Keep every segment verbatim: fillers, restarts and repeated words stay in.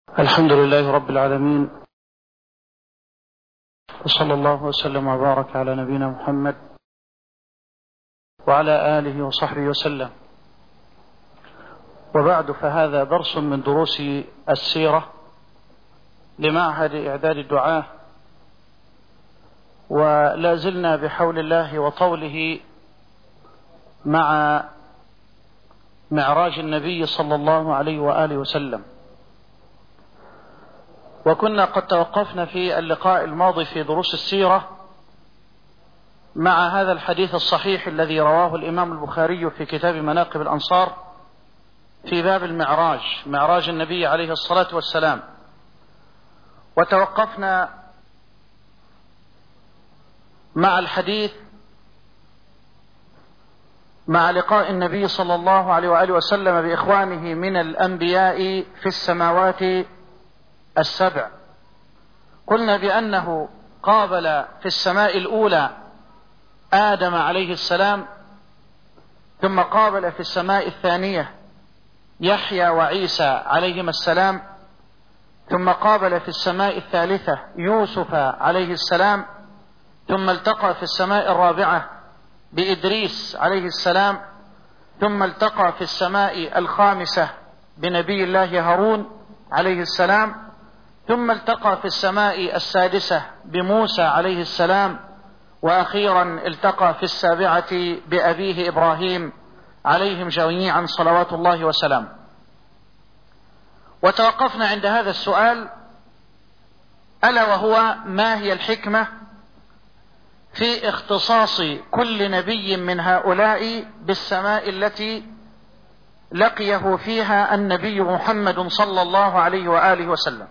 الحمد لله رب العالمين، وصلى الله وسلم وبارك على نبينا محمد وعلى آله وصحبه وسلم. وبعد، فهذا درس من دروس السيرة لمعهد إعداد الدعاة، ولا زلنا بحول الله وطوله مع معراج النبي صلى الله عليه وآله وسلم. وكنا قد توقفنا في اللقاء الماضي في دروس السيرة مع هذا الحديث الصحيح الذي رواه الإمام البخاري في كتاب مناقب الأنصار في باب المعراج، معراج النبي عليه الصلاة والسلام. وتوقفنا مع الحديث مع لقاء النبي صلى الله عليه وآله وسلم بإخوانه من الأنبياء في السماوات السبع. قلنا بأنه قابل في السماء الأولى آدم عليه السلام، ثم قابل في السماء الثانية يحيى وعيسى عليهما السلام، ثم قابل في السماء الثالثة يوسف عليه السلام، ثم التقى في السماء الرابعة بإدريس عليه السلام، ثم التقى في السماء الخامسة بنبي الله هارون عليه السلام، ثم التقى في السماء السادسة بموسى عليه السلام، وأخيرا التقى في السابعة بأبيه إبراهيم عليهم جميعا صلوات الله وسلامه. وتوقفنا عند هذا السؤال، ألا وهو: ما هي الحكمة في اختصاص كل نبي من هؤلاء بالسماء التي لقيه فيها النبي محمد صلى الله عليه وآله وسلم؟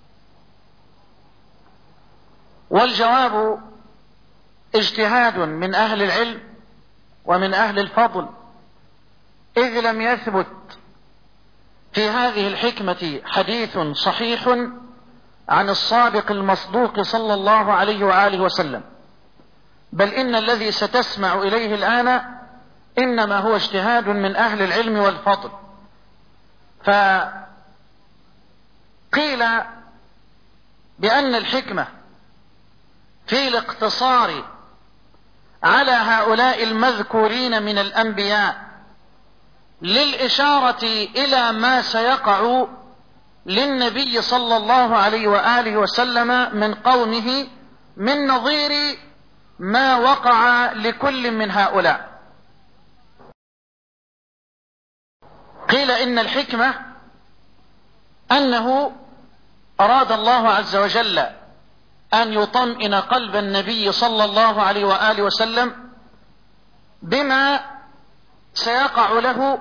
والجواب اجتهاد من أهل العلم ومن أهل الفضل، إذ لم يثبت في هذه الحكمة حديث صحيح عن الصادق المصدوق صلى الله عليه وآله وسلم، بل إن الذي ستسمع إليه الآن إنما هو اجتهاد من أهل العلم والفضل. فقيل بأن الحكمة في الاقتصار على هؤلاء المذكورين من الأنبياء للإشارة إلى ما سيقع للنبي صلى الله عليه وآله وسلم من قومه من نظير ما وقع لكل من هؤلاء. قيل إن الحكمة أنه أراد الله عز وجل أن يطمئن قلب النبي صلى الله عليه وآله وسلم بما سيقع له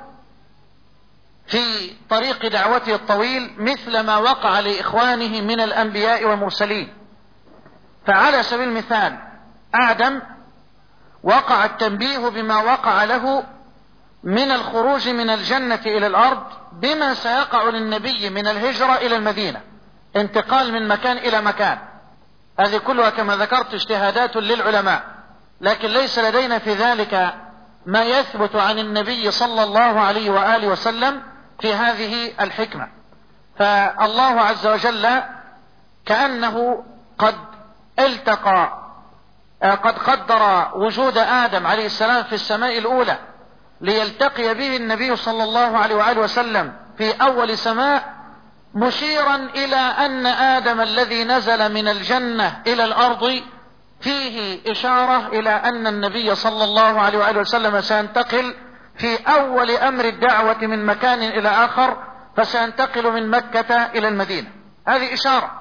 في طريق دعوته الطويل، مثل ما وقع لإخوانه من الأنبياء والمرسلين. فعلى سبيل المثال آدم وقع التنبيه بما وقع له من الخروج من الجنة إلى الأرض بما سيقع للنبي من الهجرة إلى المدينة، انتقال من مكان إلى مكان. هذه كلها كما ذكرت اجتهادات للعلماء، لكن ليس لدينا في ذلك ما يثبت عن النبي صلى الله عليه وآله وسلم في هذه الحكمة. فالله عز وجل كأنه قد التقى قد قدر وجود آدم عليه السلام في السماء الأولى ليلتقي به النبي صلى الله عليه وآله وسلم في أول سماء، مشيرا إلى أن آدم الذي نزل من الجنة إلى الأرض فيه إشارة إلى أن النبي صلى الله عليه وآله وسلم سينتقل في أول أمر الدعوة من مكان إلى آخر، فسينتقل من مكة إلى المدينة. هذه إشارة.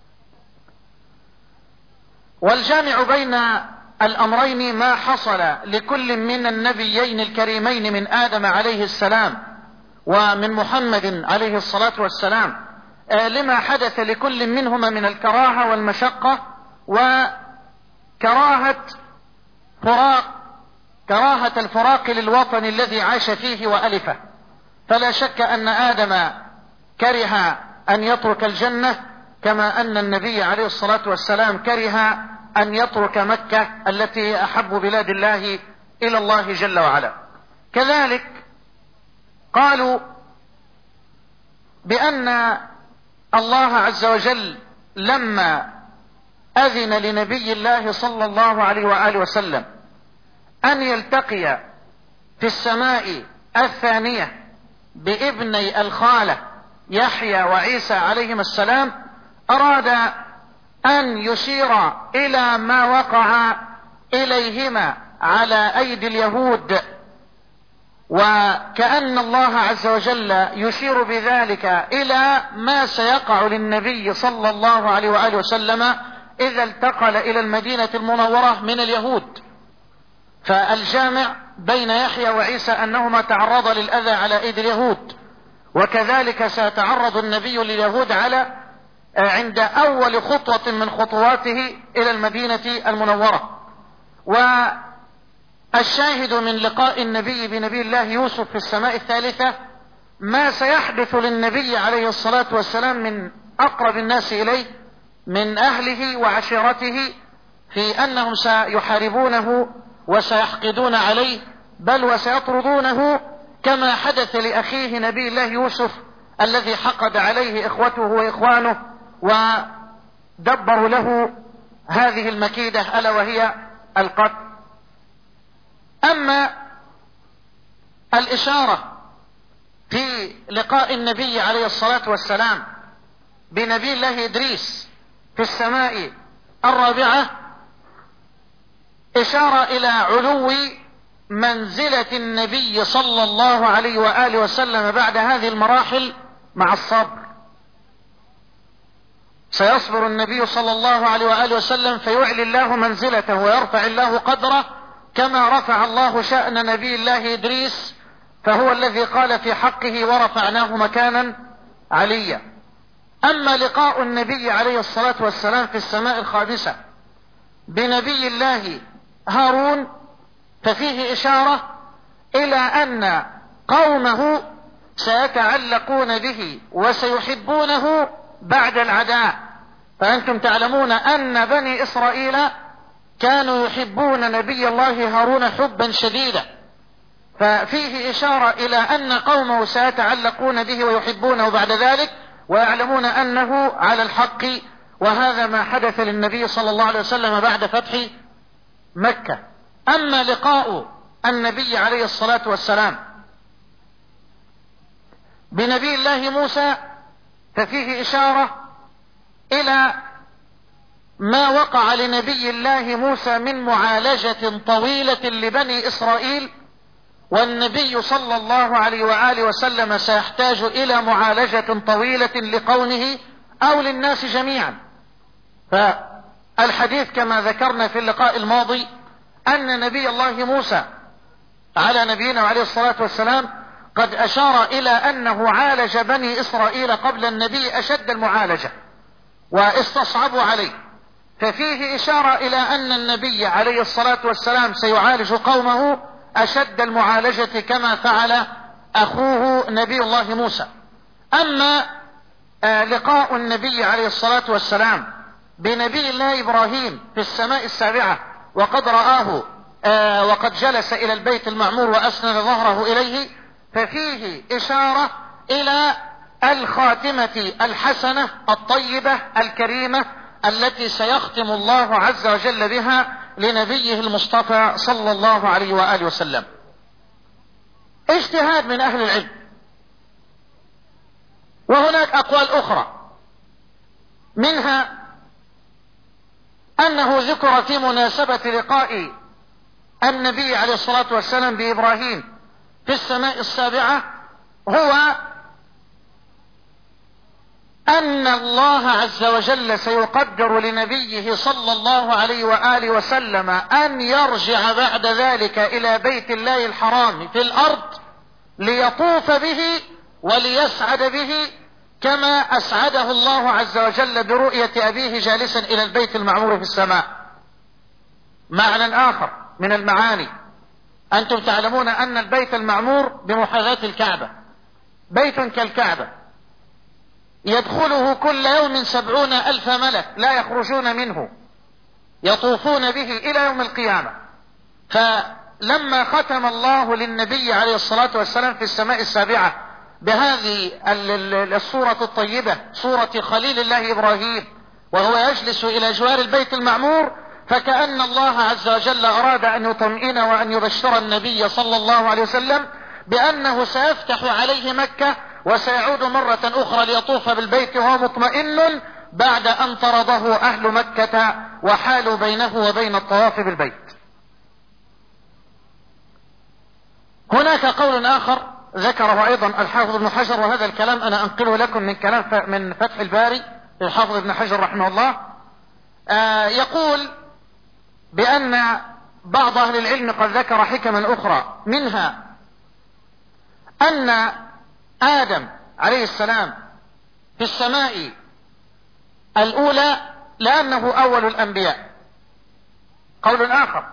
والجامع بين الأمرين ما حصل لكل من النبيين الكريمين من آدم عليه السلام ومن محمد عليه الصلاة والسلام، لما حدث لكل منهما من الكراهة والمشقة وكراهة فراق كراهة الفراق للوطن الذي عاش فيه وألفه. فلا شك أن آدم كره أن يترك الجنة، كما أن النبي عليه الصلاة والسلام كره أن يترك مكة التي أحب بلاد الله إلى الله جل وعلا. كذلك قالوا بأن الله عز وجل لما أذن لنبي الله صلى الله عليه وآله وسلم أن يلتقي في السماء الثانية بابني الخالة يحيى وعيسى عليهما السلام، أراد أن يشير إلى ما وقع إليهما على أيدي اليهود، وكأن الله عز وجل يشير بذلك إلى ما سيقع للنبي صلى الله عليه وآله وسلم إذا انتقل إلى المدينة المنورة من اليهود. فالجامع بين يحيى وعيسى أنهما تعرضا للأذى على أيدي اليهود، وكذلك سيتعرض النبي لليهود على عند أول خطوة من خطواته إلى المدينة المنورة. والشاهد من لقاء النبي بنبي الله يوسف في السماء الثالثة ما سيحدث للنبي عليه الصلاة والسلام من أقرب الناس إليه من أهله وعشيرته، في أنهم سيحاربونه وسيحقدون عليه، بل وسيطردونه كما حدث لأخيه نبي الله يوسف الذي حقد عليه إخوته وإخوانه ودبروا له هذه المكيدة ألا وهي القتل. أما الإشارة في لقاء النبي عليه الصلاة والسلام بنبي الله إدريس في السماء الرابعة إشارة إلى علو منزلة النبي صلى الله عليه وآله وسلم بعد هذه المراحل مع الصبر. سيصبر النبي صلى الله عليه وآله وسلم فيعلي الله منزلته ويرفع الله قدره، كما رفع الله شأن نبي الله إدريس، فهو الذي قال في حقه ورفعناه مكانا عليا. أما لقاء النبي عليه الصلاة والسلام في السماء الخامسة بنبي الله هارون ففيه إشارة إلى أن قومه سيتعلقون به وسيحبونه بعد العداء. فأنتم تعلمون أن بني إسرائيل كانوا يحبون نبي الله هارون حبا شديدا، ففيه إشارة إلى أن قومه سيتعلقون به ويحبونه بعد ذلك ويعلمون أنه على الحق، وهذا ما حدث للنبي صلى الله عليه وسلم بعد فتح مكة. أما لقاء النبي عليه الصلاة والسلام بنبي الله موسى ففيه إشارة إلى ما وقع لنبي الله موسى من معالجة طويلة لبني إسرائيل، والنبي صلى الله عليه وآله وسلم سيحتاج إلى معالجة طويلة لقومه أو للناس جميعا. فالحديث كما ذكرنا في اللقاء الماضي أن نبي الله موسى على نبينا عليه الصلاة والسلام قد أشار إلى أنه عالج بني إسرائيل قبل النبي أشد المعالجة واستصعبوا عليه، ففيه إشارة إلى أن النبي عليه الصلاة والسلام سيعالج قومه أشد المعالجة كما فعل أخوه نبي الله موسى. أما آه لقاء النبي عليه الصلاة والسلام بنبي الله إبراهيم في السماء السابعة وقد رآه آه وقد جلس إلى البيت المعمور وأسند ظهره إليه، ففيه إشارة إلى الخاتمة الحسنة الطيبة الكريمة التي سيختم الله عز وجل بها لنبيه المصطفى صلى الله عليه وآله وسلم. اجتهاد من أهل العلم، وهناك أقوال أخرى، منها أنه ذكر في مناسبة لقاء النبي عليه الصلاة والسلام بإبراهيم في السماء السابعة هو أن الله عز وجل سيقدر لنبيه صلى الله عليه وآله وسلم أن يرجع بعد ذلك إلى بيت الله الحرام في الأرض ليطوف به وليسعد به كما أسعده الله عز وجل برؤية أبيه جالسا إلى البيت المعمور في السماء. معنى آخر من المعاني، أنتم تعلمون أن البيت المعمور بمحاذاة الكعبة بيت كالكعبة يدخله كل يوم سبعون ألف ملك لا يخرجون منه، يطوفون به إلى يوم القيامة. فلما ختم الله للنبي عليه الصلاة والسلام في السماء السابعة بهذه الصورة الطيبة، صورة خليل الله إبراهيم وهو يجلس إلى جوار البيت المعمور، فكأن الله عز وجل أراد أن يطمئن وأن يبشر النبي صلى الله عليه وسلم بأنه سيفتح عليه مكة وسيعود مرة أخرى ليطوف بالبيت وهو مطمئن بعد أن طرده أهل مكة وحالوا بينه وبين الطواف بالبيت. هناك قول آخر ذكره أيضا الحافظ ابن حجر، وهذا الكلام أنا أنقله لكم من كلام من فتح الباري للحافظ ابن حجر رحمه الله. آه يقول بأن بعض أهل العلم قد ذكر حكما أخرى، منها أن آدم عليه السلام في السماء الأولى لأنه أول الأنبياء، قول آخر،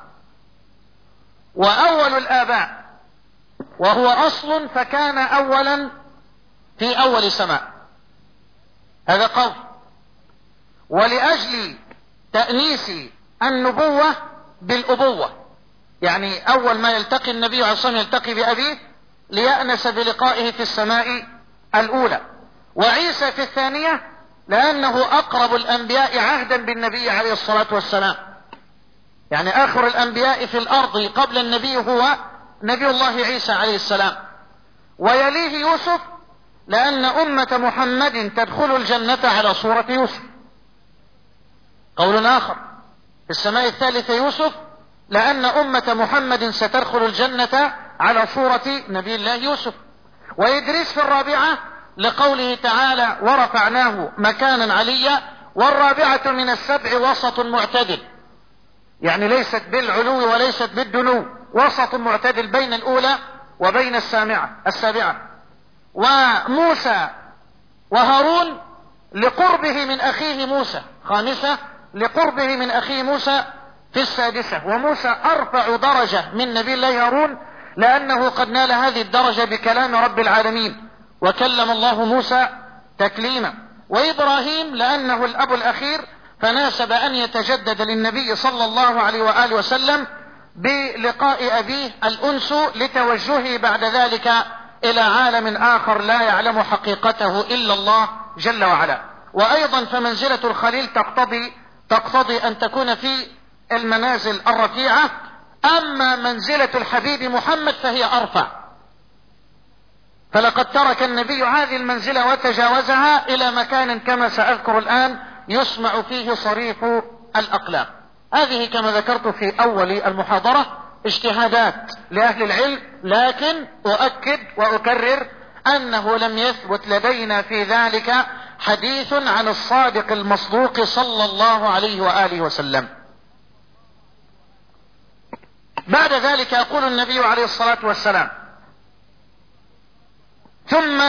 وأول الآباء وهو أصل فكان أولا في أول سماء، هذا قول. ولأجل تأنيس النبوة بالأبوة، يعني أول ما يلتقي النبي عليه الصلاة والسلام يلتقي بأبيه ليأنس بلقائه في السماء الأولى، وعيسى في الثانية لأنه أقرب الأنبياء عهدا بالنبي عليه الصلاة والسلام، يعني آخر الأنبياء في الأرض قبل النبي هو نبي الله عيسى عليه السلام. ويليه يوسف لأن أمة محمد تدخل الجنة على صورة يوسف، قول آخر. في السماء الثالثة يوسف لأن أمة محمد ستدخل الجنة على صورة نبي الله يوسف. وإدريس في الرابعة لقوله تعالى ورفعناه مكانا عليا، والرابعة من السبع وسط معتدل، يعني ليست بالعلو وليست بالدنو، وسط معتدل بين الأولى وبين السامعة السابعة. وموسى وهارون لقربه من أخيه موسى خامسة، لقربه من أخيه موسى في السادسة. وموسى أرفع درجة من نبي الله هارون لأنه قد نال هذه الدرجة بكلام رب العالمين، وكلم الله موسى تكليما. وإبراهيم لأنه الأب الأخير فناسب أن يتجدد للنبي صلى الله عليه وآله وسلم بلقاء أبيه الأنس لتوجهه بعد ذلك إلى عالم آخر لا يعلم حقيقته إلا الله جل وعلا. وأيضا فمنزلة الخليل تقتضي تقتضي أن تكون في المنازل الرفيعة، أما منزلة الحبيب محمد فهي أرفع، فلقد ترك النبي هذه المنزلة وتجاوزها إلى مكان كما سأذكر الآن يسمع فيه صريف الأقلام. هذه كما ذكرت في أول المحاضرة اجتهادات لأهل العلم، لكن أؤكد وأكرر أنه لم يثبت لدينا في ذلك حديث عن الصادق المصدوق صلى الله عليه وآله وسلم. بعد ذلك يقول النبي عليه الصلاة والسلام ثم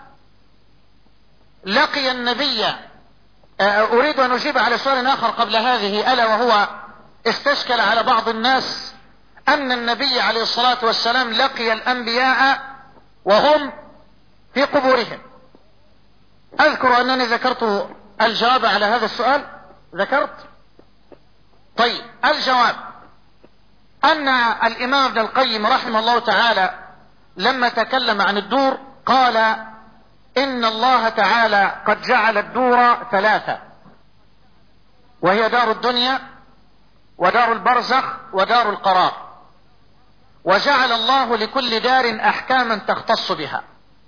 لقي النبي، أريد أن أجيب على سؤال آخر قبل هذه، ألا وهو استشكل على بعض الناس أن النبي عليه الصلاة والسلام لقي الأنبياء وهم في قبورهم. أذكر أنني ذكرت الجواب على هذا السؤال، ذكرت. طيب الجواب أن الإمام ابن القيم رحمه الله تعالى لما تكلم عن الدور قال إن الله تعالى قد جعل الدور ثلاثة، وهي دار الدنيا ودار البرزخ ودار القرار، وجعل الله لكل دار أحكاما تختص بها.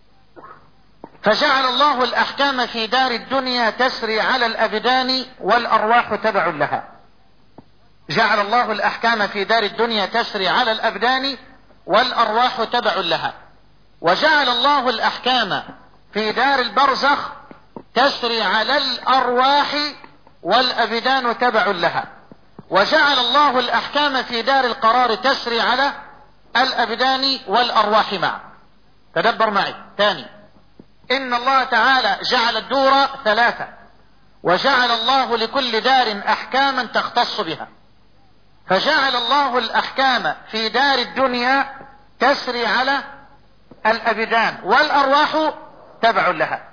فجعل الله الأحكام في دار الدنيا تسري على الأبدان والأرواح تبع لها، جعل الله الأحكام في دار الدنيا تسري على الأبدان والأرواح تبع لها. وجعل الله الأحكام في دار البرزخ تسري على الأرواح والأبدان تبع لها. وجعل الله الأحكام في دار القرار تسري على الأبدان والأرواح معا. تدبر معي ثاني، إن الله تعالى جعل الدور ثلاثة، وجعل الله لكل دار أحكاما تختص بها. فجعل الله الأحكام في دار الدنيا تسري على الأبدان والأرواح تبع لها.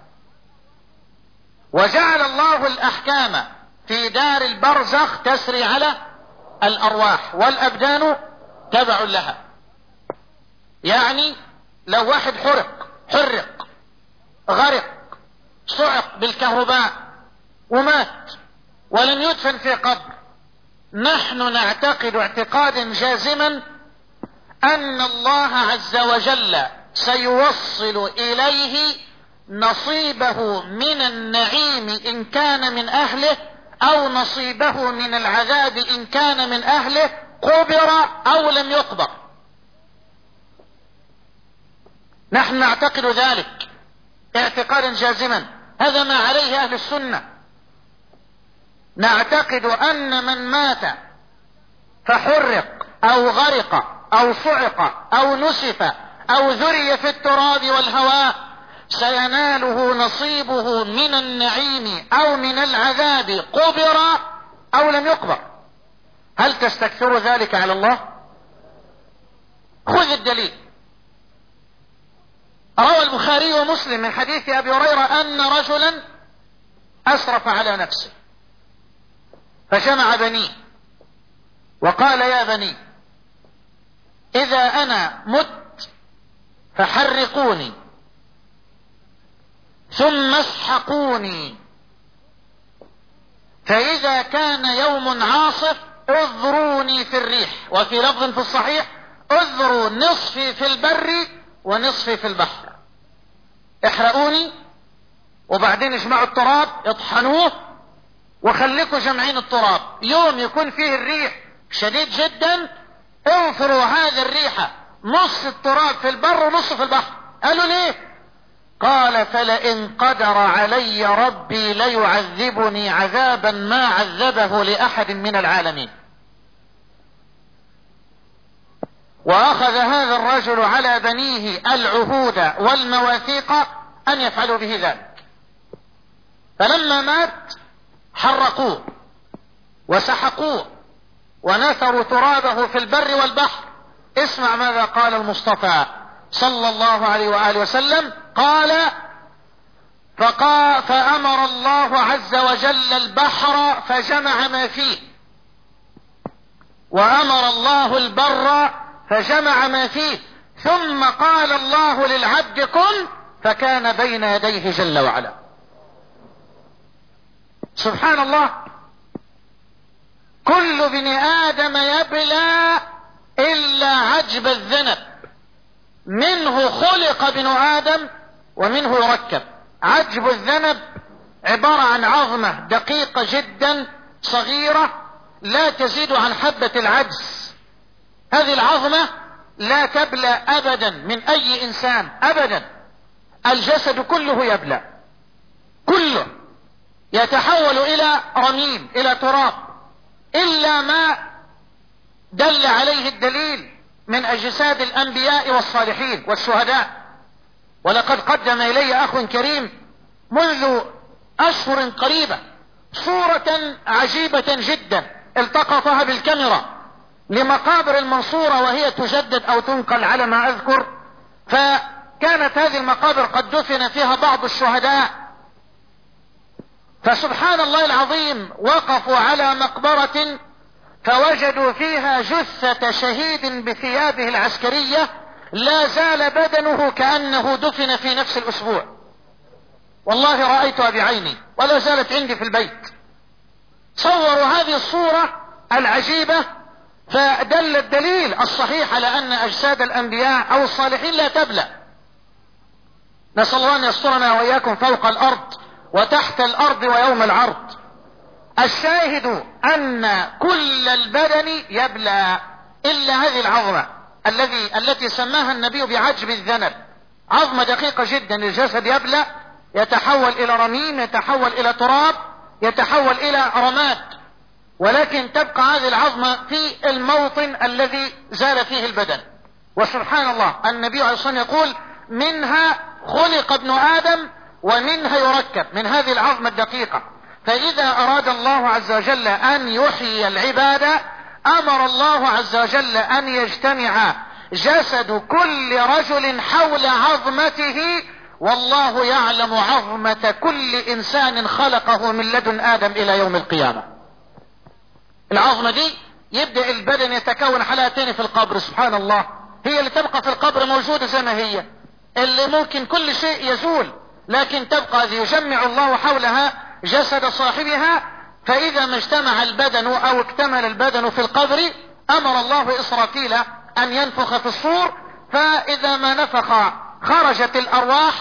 وجعل الله الأحكام في دار البرزخ تسري على الأرواح والأبدان تبع لها. يعني لو واحد حرق حرق غرق، صعق بالكهرباء ومات ولم يدفن في قبر، نحن نعتقد اعتقادا جازما ان الله عز وجل سيوصل اليه نصيبه من النعيم ان كان من اهله، او نصيبه من العذاب ان كان من اهله، قبر او لم يقبر. نحن نعتقد ذلك اعتقادا جازما، هذا ما عليه اهل السنة. نعتقد ان من مات فحرق او غرق او صعق او نسف او ذري في التراب والهواء سيناله نصيبه من النعيم او من العذاب، قبر او لم يقبر. هل تستكثر ذلك على الله؟ خذ الدليل. روى البخاري ومسلم من حديث ابي هريرة ان رجلا اسرف على نفسه فجمع بنيه وقال: يا بني، اذا انا مت فحرقوني ثم اسحقوني، فاذا كان يوم عاصف اذروني في الريح، وفي لفظ في الصحيح: اذروا نصفي في البر ونصفي في البحر. احرقوني وبعدين اجمعوا التراب اطحنوه وخليكوا جمعين التراب، يوم يكون فيه الريح شديد جدا انفروا هذه الريحة، نص التراب في البر ونص في البحر. قالوا: ليه؟ قال: فلئن قدر علي ربي ليعذبني عذابا ما عذبه لأحد من العالمين. واخذ هذا الرجل على بنيه العهود والمواثيق ان يفعلوا به ذلك، فلما مات حرقوه وسحقوه ونثروا ترابه في البر والبحر. اسمع ماذا قال المصطفى صلى الله عليه وآله وسلم، قال: فقا فأمر الله عز وجل البحر فجمع ما فيه، وأمر الله البر فجمع ما فيه، ثم قال الله للعبد كن فكان بين يديه جل وعلا. سبحان الله. كل ابن آدم يبلى إلا عجب الذنب، منه خلق ابن آدم ومنه يركب. عجب الذنب عبارة عن عظمة دقيقة جدا صغيرة لا تزيد عن حبة العدس. هذه العظمة لا تبلى أبدا من أي إنسان أبدا. الجسد كله يبلى، كله يتحول إلى رميم، إلى تراب، إلا ما دل عليه الدليل من أجساد الأنبياء والصالحين والشهداء. ولقد قدم إلي أخ كريم منذ أشهر قريبة صورة عجيبة جدا التقطها بالكاميرا لمقابر المنصورة وهي تجدد أو تنقل على ما أذكر، فكانت هذه المقابر قد دفن فيها بعض الشهداء. فسبحان الله العظيم وقفوا على مقبرة فوجدوا فيها جثة شهيد بثيابه العسكرية لا زال بدنه كأنه دفن في نفس الأسبوع. والله رأيتها بعيني ولا زالت عندي في البيت. صوروا هذه الصورة العجيبة، فدل الدليل الصحيح على أن أجساد الأنبياء أو الصالحين لا تبلى. نسأل الله أن يسترنا وإياكم فوق الأرض وتحت الأرض ويوم العرض. الشاهد أن كل البدن يبلى إلا هذه العظمة الذي التي سماها النبي بعجب الذنب. عظمة دقيقة جدا، الجسد يبلى، يتحول إلى رميم، يتحول إلى تراب، يتحول إلى رماد، ولكن تبقى هذه العظمة في الموطن الذي زال فيه البدن. وسبحان الله النبي عليه الصلاة والسلام يقول: منها خلق ابن آدم ومنها يركب، من هذه العظمة الدقيقة. فإذا أراد الله عز وجل أن يحيي العباد أمر الله عز وجل أن يجتمع جسد كل رجل حول عظمته، والله يعلم عظمة كل إنسان خلقه من لدن آدم إلى يوم القيامة. العظمة دي يبدأ البدن يتكون حلقتين في القبر. سبحان الله، هي اللي تبقى في القبر موجودة زي ما هي، اللي ممكن كل شيء يزول لكن تبقى هذه يجمع الله حولها جسد صاحبها. فإذا ما اجتمع البدن أو اكتمل البدن في القبر أمر الله إسرافيل أن ينفخ في الصور، فإذا ما نفخ خرجت الأرواح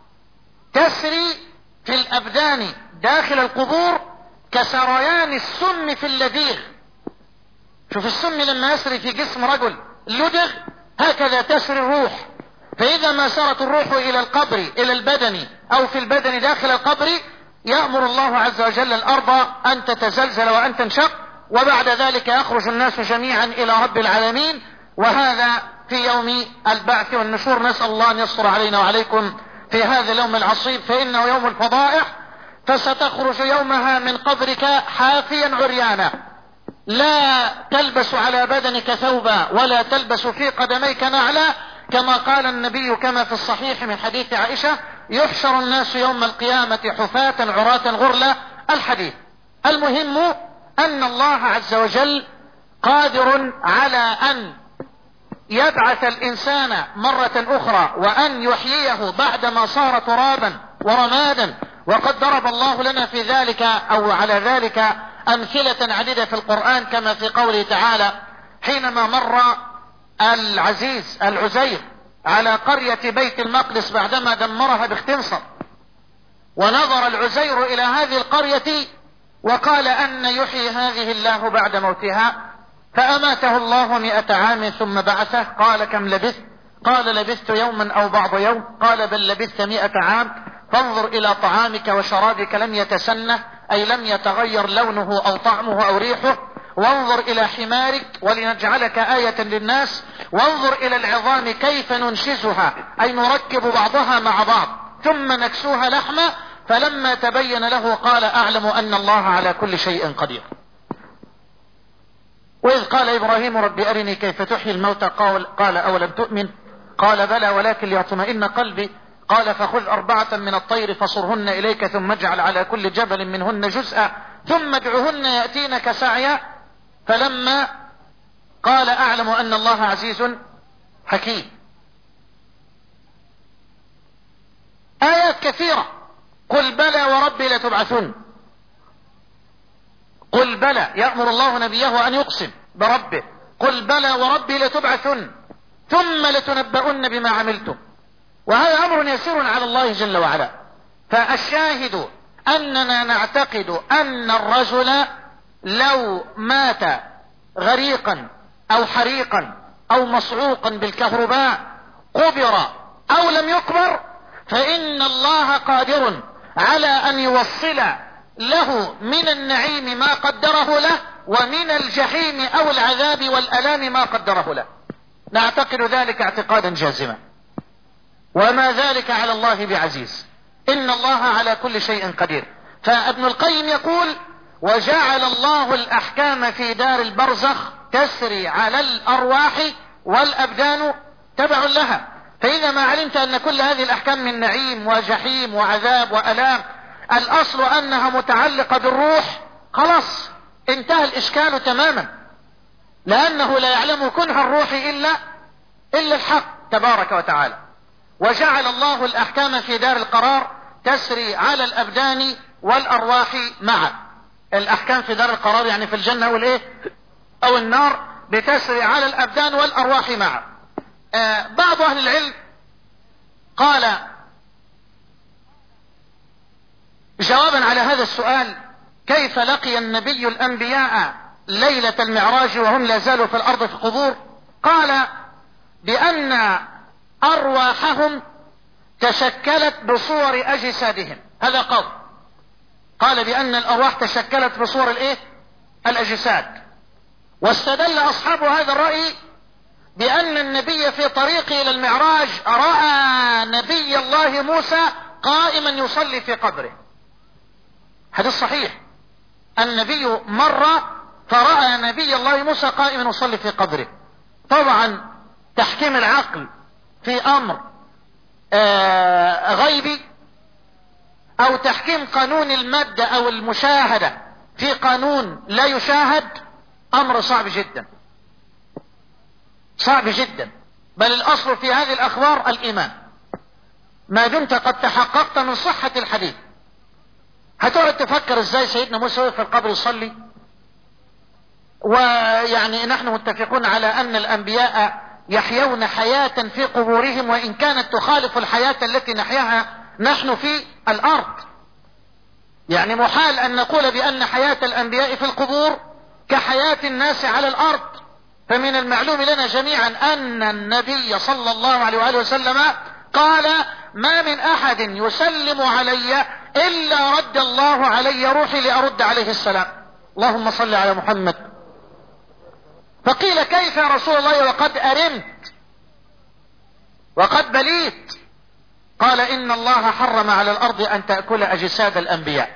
تسري في الأبدان داخل القبور كسريان السم في اللديغ. شوف السم لما يسري في جسم رجل لدغ هكذا تسري الروح. فإذا ما سرت الروح إلى القبر إلى البدن أو في البدن داخل القبر يأمر الله عز وجل الأرض أن تتزلزل وأن تنشق، وبعد ذلك يخرج الناس جميعا إلى رب العالمين، وهذا في يوم البعث والنشور. نسأل الله أن يستر علينا وعليكم في هذا اليوم العصيب، فإنه يوم الفضائح. فستخرج يومها من قبرك حافيا عريانا، لا تلبس على بدنك ثوبا ولا تلبس في قدميك نعلا، كما قال النبي كما في الصحيح من حديث عائشة: يحشر الناس يوم القيامة حفاة عراة غرلا. الحديث. المهم أن الله عز وجل قادر على أن يبعث الإنسان مرة أخرى وأن يحييه بعدما صار ترابا ورمادا، وقد ضرب الله لنا في ذلك أو على ذلك أمثلة عديدة في القرآن، كما في قوله تعالى: حينما مر العزيز العزير على قرية بيت المقدس بعدما دمرها باختنصر، ونظر العزير إلى هذه القرية وقال: أن يحيي هذه الله بعد موتها؟ فأماته الله مئة عام ثم بعثه. قال: كم لبثت؟ قال: لبثت يوما أو بعض يوم. قال: بل لبثت مئة عام. فانظر إلى طعامك وشرابك لم يتسنه، أي لم يتغير لونه أو طعمه أو ريحه. وانظر إلى حمارك ولنجعلك آية للناس. وانظر إلى العظام كيف ننشزها، أي نركب بعضها مع بعض ثم نكسوها لحما. فلما تبين له قال: أعلم أن الله على كل شيء قدير. وإذ قال إبراهيم: رب أرني كيف تحيي الموتى. قال: أولم تؤمن؟ قال: بلى ولكن ليطمئن قلبي. قال: فخذ أربعة من الطير فصرهن إليك ثم اجعل على كل جبل منهن جزءا ثم ادعهن يأتينك سعيا. فلما قال: أعلم أن الله عزيز حكيم. آيات كثيرة. قل بلى وربي لتبعثن. قل بلى، يأمر الله نبيه أن يقسم بربه: قل بلى وربي لتبعثن ثم لتنبؤن بما عملتم. وهذا أمر يسير على الله جل وعلا. فالشاهد أننا نعتقد أن الرجل لو مات غريقا أو حريقا أو مصعوقا بالكهرباء قبر أو لم يقبر، فإن الله قادر على أن يوصل له من النعيم ما قدره له، ومن الجحيم أو العذاب والألام ما قدره له. نعتقد ذلك اعتقادا جازما، وما ذلك على الله بعزيز. إن الله على كل شيء قدير. فابن القيم يقول: وجعل الله الأحكام في دار البرزخ تسري على الأرواح والأبدان تبع لها. فإذا ما علمت أن كل هذه الأحكام من نعيم وجحيم وعذاب وألام الأصل أنها متعلقة بالروح، خلاص انتهى الإشكال تماما، لأنه لا يعلم كنه الروح إلا إلا الحق تبارك وتعالى. وجعل الله الأحكام في دار القرار تسري على الأبدان والأرواح معا. الأحكام في دار القرار يعني في الجنة والإيه أو النار، بتسري على الأبدان والأرواح معا. آه بعض أهل العلم قال جوابا على هذا السؤال: كيف لقي النبي الأنبياء ليلة المعراج وهم لا زالوا في الأرض في القبور؟ قال: بأن أرواحهم تشكلت بصور أجسادهم. هذا قول. قال بأن الأرواح تشكلت بصور الإيه؟ الأجساد. واستدل أصحاب هذا الرأي بأن النبي في طريقه إلى المعراج رأى نبي الله موسى قائما يصلي في قبره. حديث صحيح. النبي مر فرأى نبي الله موسى قائما يصلي في قبره. طبعا تحكيم العقل في أمر آه غيبي، أو تحكيم قانون المادة أو المشاهدة في قانون لا يشاهد، أمر صعب جدا صعب جدا. بل الأصل في هذه الأخبار الإيمان. ما دمت قد تحققت من صحة الحديث. هتقعد تفكر ازاي سيدنا موسى وقف في القبر يصلي؟ ويعني نحن متفقون على ان الانبياء يحيون حياة في قبورهم وان كانت تخالف الحياة التي نحياها نحن في الارض. يعني محال ان نقول بان حياة الانبياء في القبور كحياة الناس على الارض. فمن المعلوم لنا جميعا ان النبي صلى الله عليه وآله وسلم قال: ما من احد يسلم علي الا رد الله علي روحي لارد عليه السلام. اللهم صل على محمد. فقيل: كيف يا رسول الله وقد ارمت وقد بليت؟ قال: ان الله حرم على الارض ان تأكل اجساد الانبياء.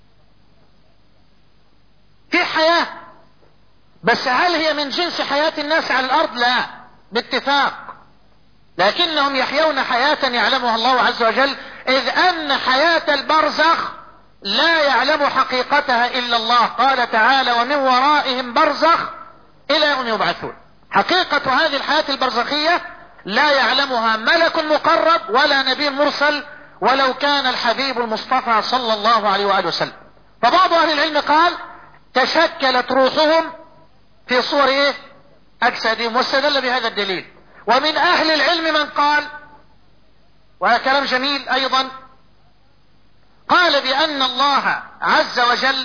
في حياة، بس هل هي من جنس حياة الناس على الارض؟ لا، باتفاق، لكنهم يحيون حياة يعلمها الله عز وجل، اذ ان حياة البرزخ لا يعلم حقيقتها الا الله. قال تعالى: ومن ورائهم برزخ الى يوم يبعثون. حقيقة هذه الحياة البرزخية لا يعلمها ملك مقرب ولا نبي مرسل، ولو كان الحبيب المصطفى صلى الله عليه وآله وسلم. فبعض اهل العلم قال: تشكلت روحهم في صور ايه؟ اجسادهم، واستدل بهذا الدليل. ومن اهل العلم من قال، وهذا كلام جميل ايضا، قال بان الله عز وجل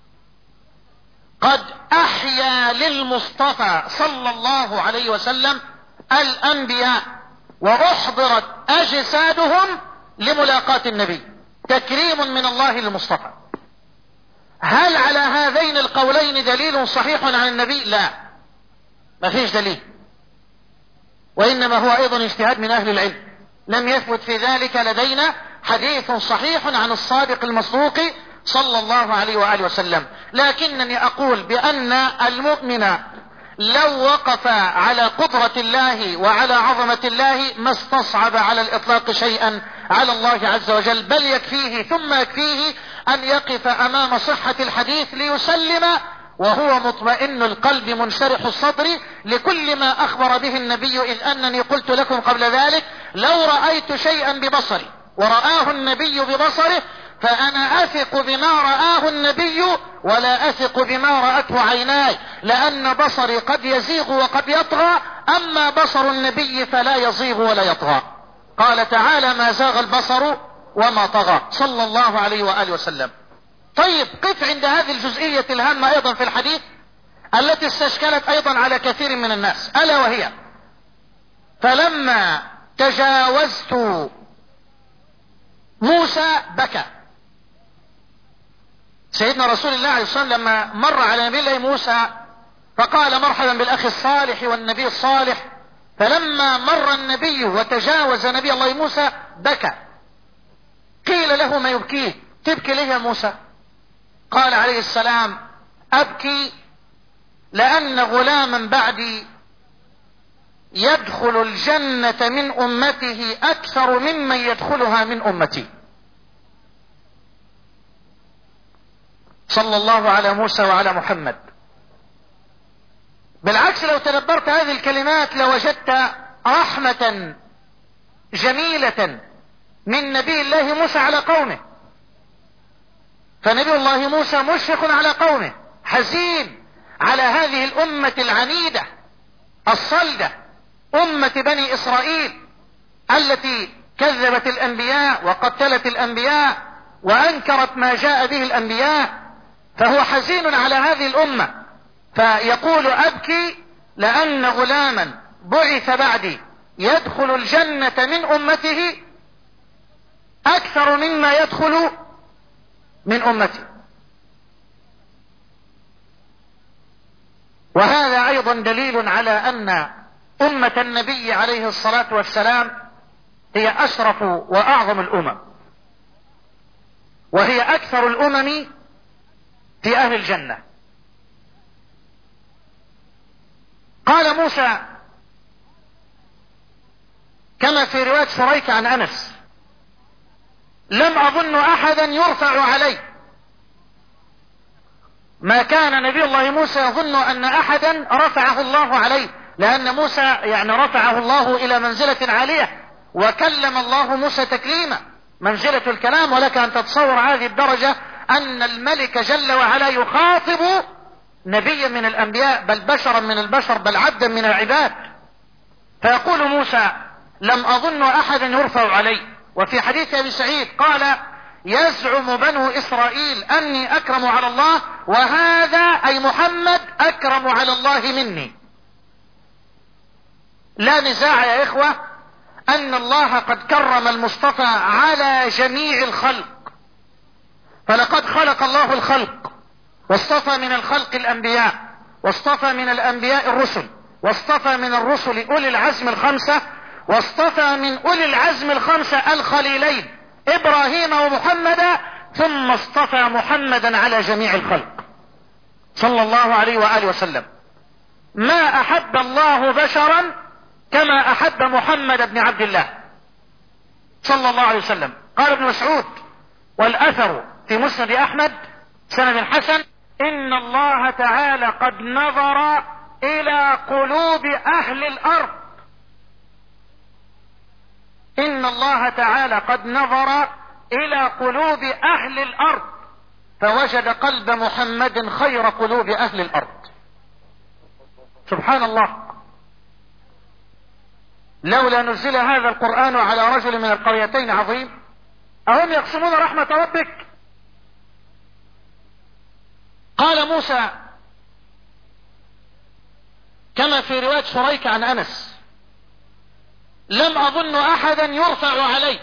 قد احيا للمصطفى صلى الله عليه وسلم الانبياء واحضرت اجسادهم لملاقاة النبي، تكريم من الله للمصطفى. هل على هذين القولين دليل صحيح عن النبي؟ لا، ما فيش دليل، وانما هو ايضا اجتهاد من اهل العلم. لم يثبت في ذلك لدينا حديث صحيح عن الصادق المصدوق صلى الله عليه وآله وسلم. لكنني اقول بان المؤمن لو وقف على قدرة الله وعلى عظمة الله ما استصعب على الاطلاق شيئا على الله عز وجل، بل يكفيه ثم يكفيه ان يقف امام صحة الحديث ليسلم وهو مطمئن القلب منشرح الصدر لكل ما اخبر به النبي. اذ انني قلت لكم قبل ذلك: لو رأيت شيئا ببصري ورآه النبي ببصره فانا اثق بما رآه النبي ولا اثق بما رأته عيناي، لان بصري قد يزيغ وقد يطغى، اما بصر النبي فلا يزيغ ولا يطغى. قال تعالى: ما زاغ البصر وما طغى، صلى الله عليه وآله وسلم. طيب، قف عند هذه الجزئية الهامة ايضا في الحديث التي استشكلت ايضا على كثير من الناس، الا وهي: فلما تجاوزت موسى بكى. سيدنا رسول الله عليه الصلاة والسلام لما مر على نبي الله موسى فقال: مرحبا بالاخ الصالح والنبي الصالح. فلما مر النبي وتجاوز نبي الله موسى بكى. قيل له: ما يبكيه؟ تبكي ليه يا موسى؟ قال عليه السلام: ابكي لان غلاما بعدي يدخل الجنة من امته اكثر ممن يدخلها من امتي. صلى الله على موسى وعلى محمد. بالعكس، لو تدبرت هذه الكلمات لوجدت رحمة جميلة من نبي الله موسى على قومه. فنبي الله موسى مشفق على قومه، حزين على هذه الامة العنيدة الصلدة، امة بني اسرائيل التي كذبت الانبياء وقتلت الانبياء وانكرت ما جاء به الانبياء. فهو حزين على هذه الامة، فيقول: ابكي لان غلاما بعث بعدي يدخل الجنة من امته اكثر مما يدخل من امتي. وهذا ايضا دليل على ان امة النبي عليه الصلاة والسلام هي اشرف واعظم الامم، وهي اكثر الامم في اهل الجنة. قال موسى كما في رواية شريك عن انس: لم اظن احدا يرفع علي. ما كان نبي الله موسى يظن ان احدا رفعه الله عليه، لان موسى يعني رفعه الله الى منزلة عالية، وكلم الله موسى تكليما، منزلة الكلام. ولك ان تتصور هذه الدرجة ان الملك جل وعلا يخاطب نبيا من الانبياء، بل بشرا من البشر، بل عبدا من العباد. فيقول موسى: لم اظن احدا يرفع علي. وفي حديث ابي سعيد قال: يزعم بنو اسرائيل اني اكرم على الله، وهذا اي محمد اكرم على الله مني. لا نزاع يا اخوة ان الله قد كرم المصطفى على جميع الخلق، فلقد خلق الله الخلق، واصطفى من الخلق الانبياء، واصطفى من الانبياء الرسل، واصطفى من الرسل اولي العزم الخمسة، واصطفى من اولي العزم الخمسة الخليلين ابراهيم ومحمدا، ثم اصطفى محمدا على جميع الخلق صلى الله عليه وآله وسلم. ما احب الله بشرا كما احب محمد بن عبد الله صلى الله عليه وسلم. قال ابن مسعود والاثر في مسند احمد سند حسن: ان الله تعالى قد نظر الى قلوب اهل الارض ان الله تعالى قد نظر الى قلوب اهل الارض فوجد قلب محمد خير قلوب اهل الارض. سبحان الله. لولا نزل هذا القرآن على رجل من القريتين عظيم أهم يقسمون رحمة ربك. قال موسى كما في رواية شريك عن أنس: لم أظن أحدا يرفع علي.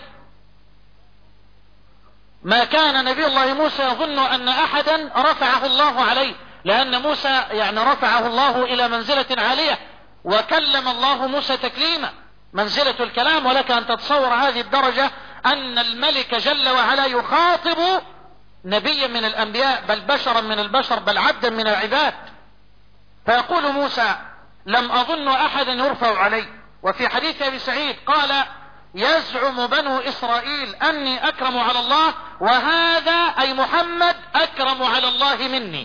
ما كان نبي الله موسى يظن أن أحدا رفعه الله عليه، لأن موسى يعني رفعه الله إلى منزلة عالية، وكلم الله موسى تكليما، منزلة الكلام. ولك أن تتصور هذه الدرجة أن الملك جل وعلا يخاطب نبيا من الأنبياء، بل بشرا من البشر، بل عبدا من العباد. فيقول موسى: لم أظن أحدا يرفع علي. وفي حديث أبي سعيد قال: يزعم بنو إسرائيل أني أكرم على الله، وهذا أي محمد أكرم على الله مني.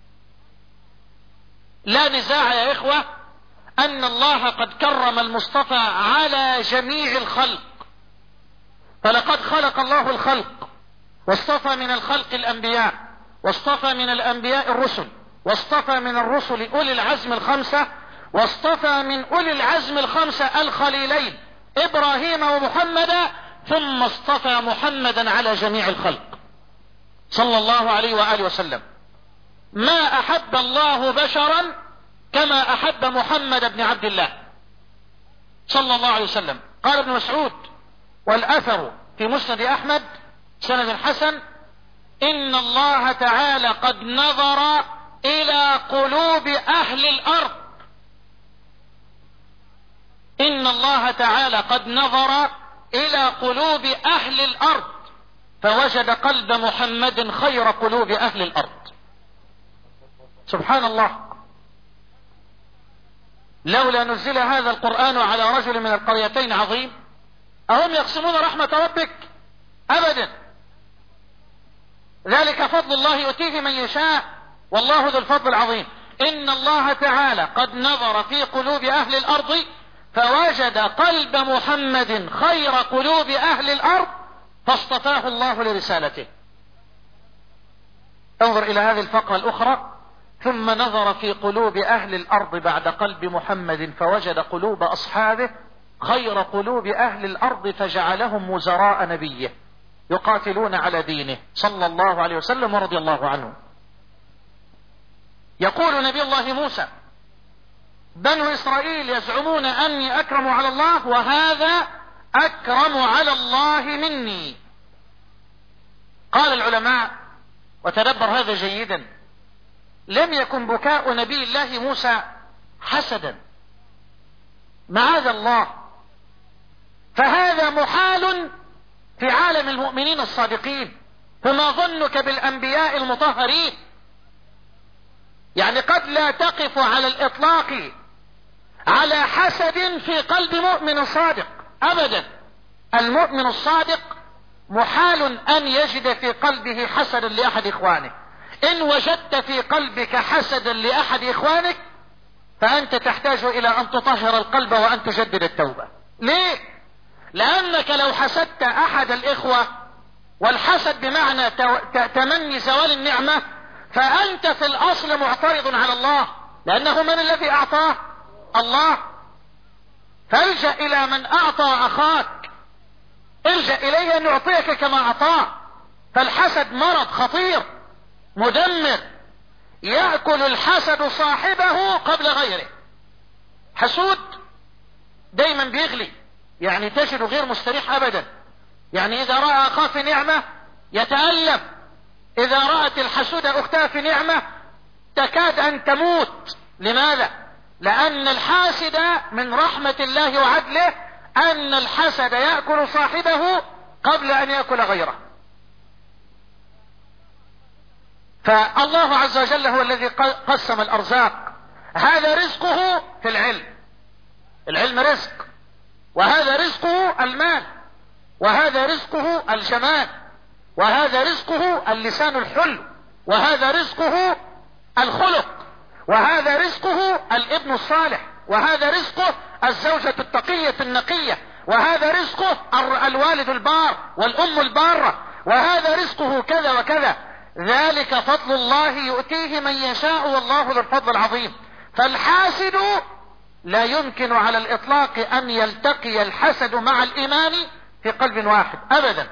لا نزاع يا إخوة أن الله قد كرم المصطفى على جميع الخلق، فلقد خلق الله الخلق، واصطفى من الخلق الأنبياء، واصطفى من الأنبياء الرسل، واصطفى من الرسل أولي العزم الخمسة، واصطفى من أولي العزم الخمسة الخليلين إبراهيم ومحمدا، ثم اصطفى محمدا على جميع الخلق صلى الله عليه وآله وسلم. ما أحب الله بشرا كما أحب محمد بن عبد الله صلى الله عليه وسلم. قال ابن مسعود والأثر في مسند أحمد سند حسن: إن الله تعالى قد نظر إلى قلوب أهل الأرض إن الله تعالى قد نظر إلى قلوب أهل الأرض فوجد قلب محمد خير قلوب أهل الأرض. سبحان الله. لولا نزل هذا القرآن على رجل من القريتين عظيم أهم يقسمون رحمة ربك؟ أبدا. ذلك فضل الله يؤتيه من يشاء، والله ذو الفضل العظيم. إن الله تعالى قد نظر في قلوب أهل الأرض فوجد قلب محمد خير قلوب أهل الأرض فاصطفاه الله لرسالته. انظر إلى هذه الفقرة الأخرى: ثم نظر في قلوب أهل الأرض بعد قلب محمد فوجد قلوب أصحابه خير قلوب أهل الأرض فجعلهم وزراء نبيه يقاتلون على دينه صلى الله عليه وسلم ورضي الله عنه. يقول نبي الله موسى: بنو إسرائيل يزعمون أني أكرم على الله، وهذا أكرم على الله مني. قال العلماء، وتدبر هذا جيدا: لم يكن بكاء نبي الله موسى حسدا، معاذ الله، فهذا محال في عالم المؤمنين الصادقين. فما ظنك بالأنبياء المطهرين؟ يعني قد لا تقف على الإطلاق على حسد في قلب مؤمن صادق أبدا. المؤمن الصادق محال أن يجد في قلبه حسدا لأحد إخوانه. إن وجدت في قلبك حسدا لأحد إخوانك فأنت تحتاج إلى أن تطهر القلب وأن تجدد التوبة. ليه؟ لأنك لو حسدت أحد الإخوة، والحسد بمعنى تمني زوال النعمة، فأنت في الأصل معترض على الله، لأنه من الذي أعطاه؟ الله. فالجأ إلى من أعطى أخاك، الجأ إليه أن يعطيك كما أعطاه. فالحسد مرض خطير مدمر، يأكل الحسد صاحبه قبل غيره. حسود دايما بيغلي، يعني تجد غير مستريح أبدا. يعني إذا رأى أخاه في نعمة يتألم، إذا رأت الحسودة أختها في نعمة تكاد أن تموت. لماذا؟ لأن الحاسد من رحمة الله وعدله أن الحسد يأكل صاحبه قبل أن يأكل غيره. فالله عز وجل هو الذي قسم الأرزاق. هذا رزقه في العلم، العلم رزق، وهذا رزقه المال، وهذا رزقه الجمال، وهذا رزقه اللسان الحلو، وهذا رزقه الخلق، وهذا رزقه الابن الصالح، وهذا رزقه الزوجة التقية النقية، وهذا رزقه الوالد البار والأم البارة، وهذا رزقه كذا وكذا. ذلك فضل الله يؤتيه من يشاء والله ذو الفضل العظيم. فالحاسد لا يمكن على الإطلاق أن يلتقي الحسد مع الإيمان في قلب واحد أبدا.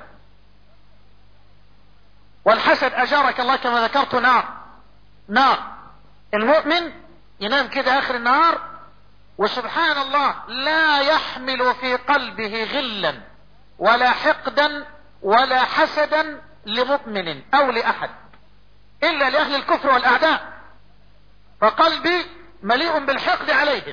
والحسد أجارك الله كما ذكرت نار، نار. المؤمن ينام كده آخر النهار وسبحان الله لا يحمل في قلبه غلا ولا حقدا ولا حسدا لمؤمن أو لأحد إلا لأهل الكفر والأعداء، فقلبي مليء بالحقد عليهم.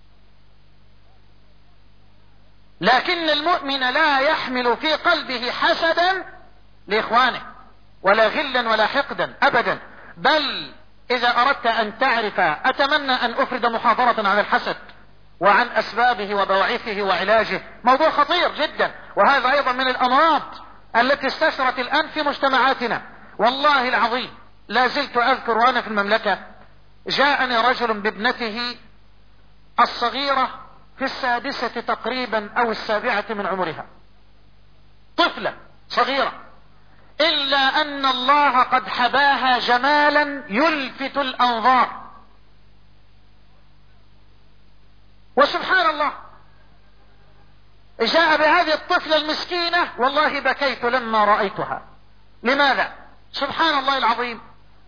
لكن المؤمن لا يحمل في قلبه حسدا لإخوانه ولا غلا ولا حقدا أبدا. بل إذا أردت أن تعرف، أتمنى أن أفرد محاضرة عن الحسد وعن أسبابه وبواعثه وعلاجه، موضوع خطير جدا، وهذا أيضا من الأمراض التي استشرت الآن في مجتمعاتنا. والله العظيم لا زلت أذكر وأنا في المملكة جاءني رجل بابنته الصغيرة في السادسة تقريبا أو السابعة من عمرها، طفلة صغيرة، إلا أن الله قد حباها جمالا يلفت الأنظار. وسبحان الله جاء بهذه الطفلة المسكينة، والله بكيت لما رأيتها. لماذا؟ سبحان الله العظيم،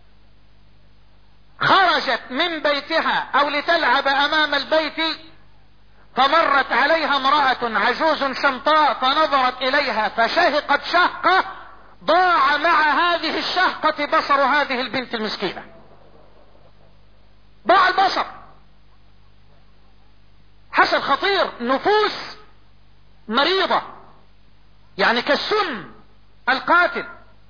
خرجت من بيتها أو لتلعب أمام البيت فمرت عليها امرأة عجوز شمطاء فنظرت إليها فشهقت شهقة ضاع مع هذه الشهقة بصر هذه البنت المسكينة، ضاع البصر. حسد خطير، نفوس مريضة يعني كالسم القاتل.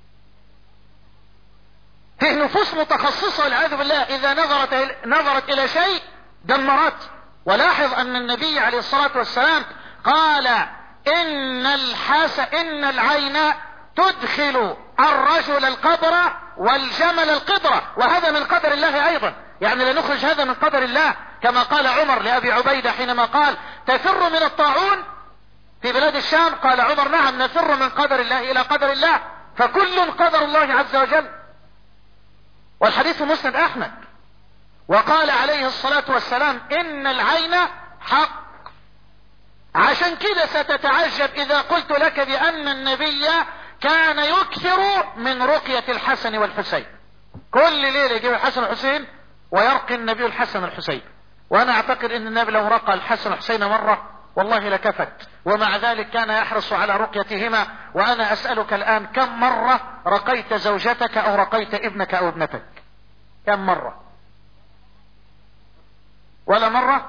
فيه نفوس متخصصة والعياذ بالله إذا نظرت نظرت إلى شيء دمرت. ولاحظ أن النبي عليه الصلاة والسلام قال إن الحس إن العين تدخل الرجل القبر والجمل القدرة، وهذا من قدر الله أيضا، يعني لنخرج هذا من قدر الله، كما قال عمر لأبي عبيدة حينما قال تفر من الطاعون في بلاد الشام، قال عمر نعم نفر من قدر الله إلى قدر الله، فكل قدر الله عز وجل. والحديث مسند أحمد. وقال عليه الصلاة والسلام إن العين حق. عشان كده ستتعجب إذا قلت لك بأن النبي كان يكثر من رقية الحسن والحسين، كل ليلة يجيب الحسن والحسين ويرقي النبي الحسن والحسين. وأنا أعتقد أن النبي لو رقى الحسن والحسين مرة والله لكفت، ومع ذلك كان يحرص على رقيتهما. وأنا أسألك الآن كم مرة رقيت زوجتك أو رقيت ابنك أو ابنتك؟ كم مرة؟ ولا مرة؟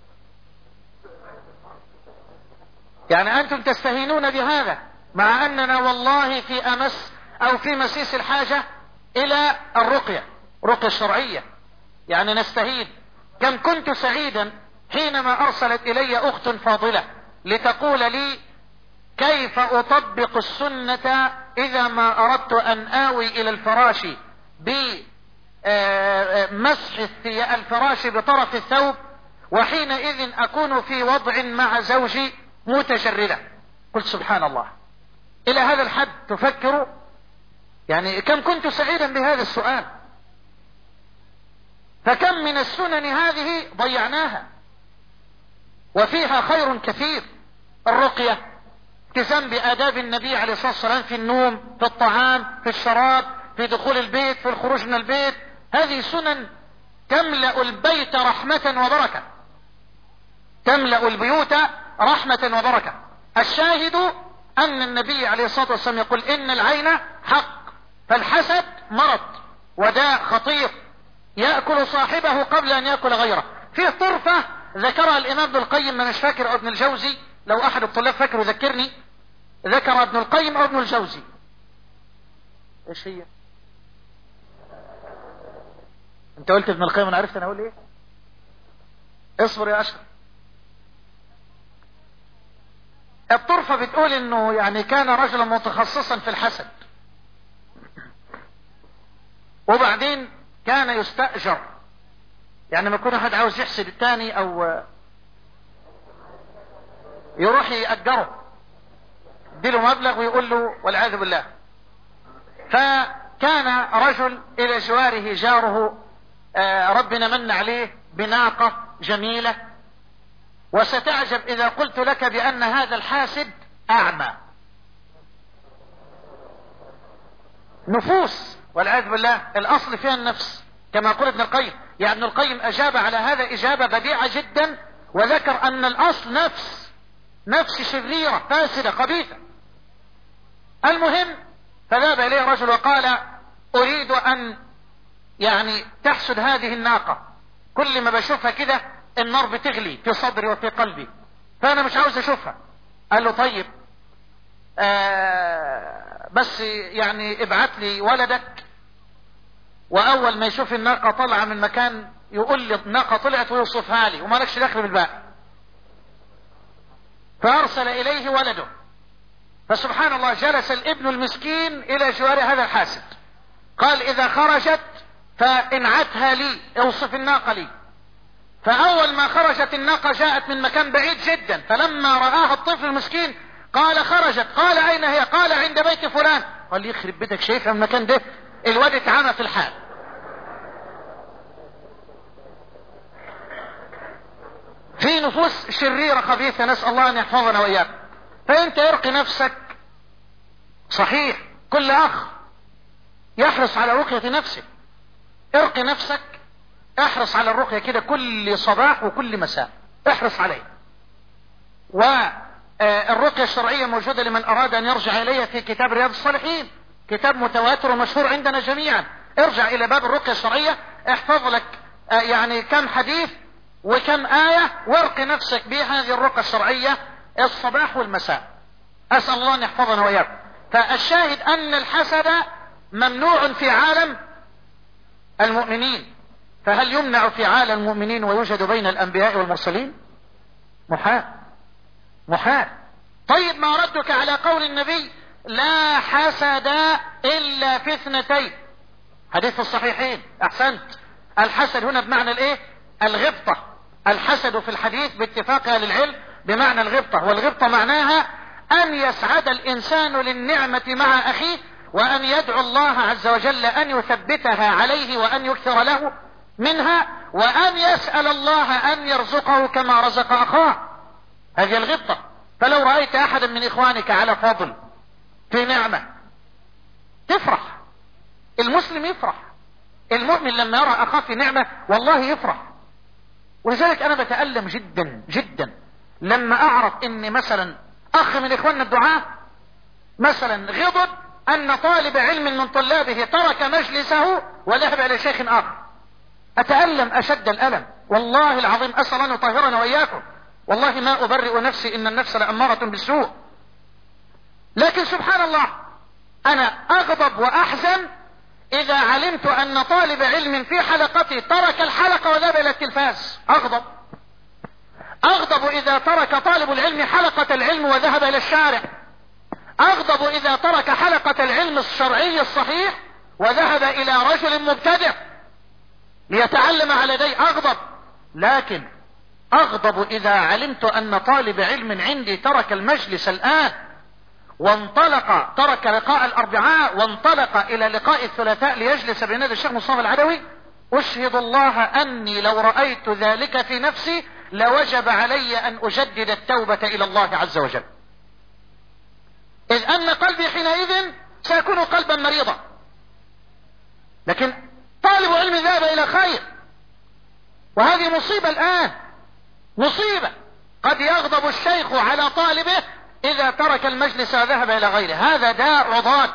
يعني أنتم تستهينون بهذا، مع أننا والله في أمس أو في مسيس الحاجة إلى الرقية، رقية الشرعية، يعني نستهين. كم كنت سعيدا حينما أرسلت إلي أخت فاضلة لتقول لي كيف أطبق السنة إذا ما أردت أن آوي إلى الفراش بمسح الفراش بطرف الثوب، وحينئذ أكون في وضع مع زوجي متجردة. قلت سبحان الله، الى هذا الحد تفكر؟ يعني كم كنت سعيدا بهذا السؤال. فكم من السنن هذه ضيعناها وفيها خير كثير. الرقية، التزام بآداب النبي عليه الصلاة والسلام في النوم، في الطعام، في الشراب، في دخول البيت، في الخروج من البيت، هذه سنن تملأ البيت رحمة وبركة، تملأ البيوت رحمة وبركة. الشاهد أن النبي عليه الصلاة والسلام يقول إن العين حق، فالحسد مرض وداء خطير يأكل صاحبه قبل أن يأكل غيره. فيه طرفة ذكرها الإمام ابن القيم، ما مش فاكر، أو ابن الجوزي، لو أحد الطلاب فاكر يذكرني، ذكر ابن القيم أو ابن الجوزي. إيش هي؟ أنت قلت ابن القيم، أنا عرفت أنا أقول إيه؟ اصبر يا أشرف. الطرفة بتقول إنه يعني كان رجلا متخصصا في الحسد، وبعدين كان يستأجر، يعني ما يكون احد عاوز يحسد الثاني او يروح يأجره، يديله مبلغ ويقول له والعياذ بالله. فكان رجل الى جواره جاره، آه ربنا من عليه بناقة جميلة، وستعجب اذا قلت لك بان هذا الحاسد اعمى. نفوس والعياذ بالله، الاصل فيها النفس كما قال ابن القيم. يعني ابن القيم اجاب على هذا اجابة بديعة جدا، وذكر ان الاصل نفس، نفس شريرة فاسدة خبيثة. المهم فذهب اليه رجل وقال اريد ان يعني تحسد هذه الناقة، كل ما بشوفها كده النار بتغلي في صدري وفي قلبي، فانا مش عاوز اشوفها. قال له طيب آه بس يعني ابعت لي ولدك، واول ما يشوف الناقة طالعة من مكان يقول لي الناقة طلعت ويوصفها لي، وما لكش دخل بالباقي. فارسل اليه ولده، فسبحان الله جلس الابن المسكين الى جوار هذا الحاسد، قال اذا خرجت فانعتها لي، اوصف الناقة لي. فاول ما خرجت الناقة جاءت من مكان بعيد جدا، فلما رآها الطفل المسكين قال خرجت، قال اين هي؟ قال عند بيت فلان. قال لي يخرب بيتك، شايفها من المكان ده؟ الواد اتعمى في الحال. في نفوس شريرة خبيثة، نسأل الله ان يحفظنا واياك. فانت ارقي نفسك. صحيح كل اخ يحرص على رقية نفسه، ارقي نفسك، احرص على الرقية كده كل صباح وكل مساء، احرص عليه. والرقية الشرعية موجودة لمن اراد ان يرجع اليها في كتاب رياض الصالحين، كتاب متواتر ومشهور عندنا جميعا. ارجع الى باب الرقية الشرعية، احفظ لك يعني كم حديث وكم آية، وارقي نفسك بهذه الرقية الشرعية الصباح والمساء. اسأل الله ان يحفظنا واياك. فالشاهد ان الحسد ممنوع في عالم المؤمنين، فهل يمنع في عالم المؤمنين ويوجد بين الانبياء والمرسلين؟ محال، محال. طيب ما ردك على قول النبي لا حسد الا في اثنتين؟ حديث الصحيحين. احسنت، الحسد هنا بمعنى الايه؟ الغبطة. الحسد في الحديث باتفاق اهل العلم بمعنى الغبطة، والغبطة معناها ان يسعد الانسان للنعمة مع اخيه، وان يدعو الله عز وجل ان يثبتها عليه وان يكثر له منها، وان يسأل الله ان يرزقه كما رزق اخاه. هذه الغبطة. فلو رأيت احدا من اخوانك على فضل في نعمة تفرح، المسلم يفرح، المؤمن لما يرى اخاه في نعمة والله يفرح. ولذلك انا بتألم جدا جدا لما اعرف ان مثلا اخ من اخواننا الدعاة مثلا غضب ان طالب علم من طلابه ترك مجلسه وذهب الى شيخ اخر. اتألم اشد الالم والله العظيم، اسأل ان يطهرنا واياكم. والله ما ابرئ نفسي، ان النفس لأمارة بالسوء. لكن سبحان الله انا اغضب واحزن اذا علمت ان طالب علم في حلقتي ترك الحلقة وذهب الى التلفاز. اغضب اغضب اذا ترك طالب العلم حلقة العلم وذهب الى الشارع. اغضب اذا ترك حلقة العلم الشرعي الصحيح وذهب الى رجل مبتدع ليتعلم على يديه. اغضب. لكن أغضب إذا علمت أن طالب علم عندي ترك المجلس الآن وانطلق، ترك لقاء الأربعاء وانطلق إلى لقاء الثلاثاء ليجلس بنادي الشيخ مصطفى العدوي. أشهد الله أني لو رأيت ذلك في نفسي لوجب علي أن أجدد التوبة إلى الله عز وجل، إذ أن قلبي حينئذ سيكون قلبا مريضا. لكن طالب علم ذهب إلى خير، وهذه مصيبة الآن، مصيبة. قد يغضب الشيخ على طالبه إذا ترك المجلس وذهب إلى غيره، هذا داء عضال.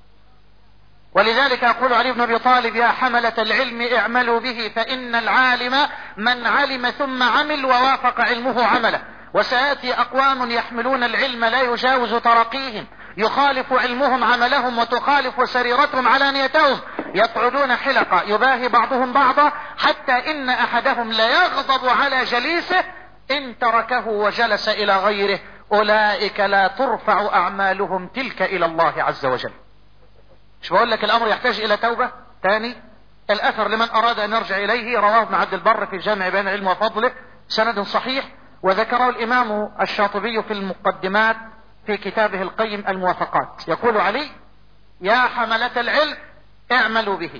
ولذلك يقول علي بن أبي طالب: يا حملة العلم اعملوا به، فإن العالم من علم ثم عمل ووافق علمه عمله. وسيأتي أقوام يحملون العلم لا يجاوز تراقيهم، يخالف علمهم عملهم وتخالف سريرتهم علانيتهم، يقعدون حلقة يباهي بعضهم بعضا، حتى إن أحدهم ليغضب على جليسه إن تركه وجلس إلى غيره. أولئك لا ترفع أعمالهم تلك إلى الله عز وجل. مش بقول لك الأمر يحتاج إلى توبة؟ تاني الأثر لمن أراد أن يرجع إليه رواه ابن عبد البر في جامع بيان العلم وفضله سند صحيح، وذكره الإمام الشاطبي في المقدمات في كتابه القيم الموافقات. يقول علي: يا حملة العلم اعملوا به،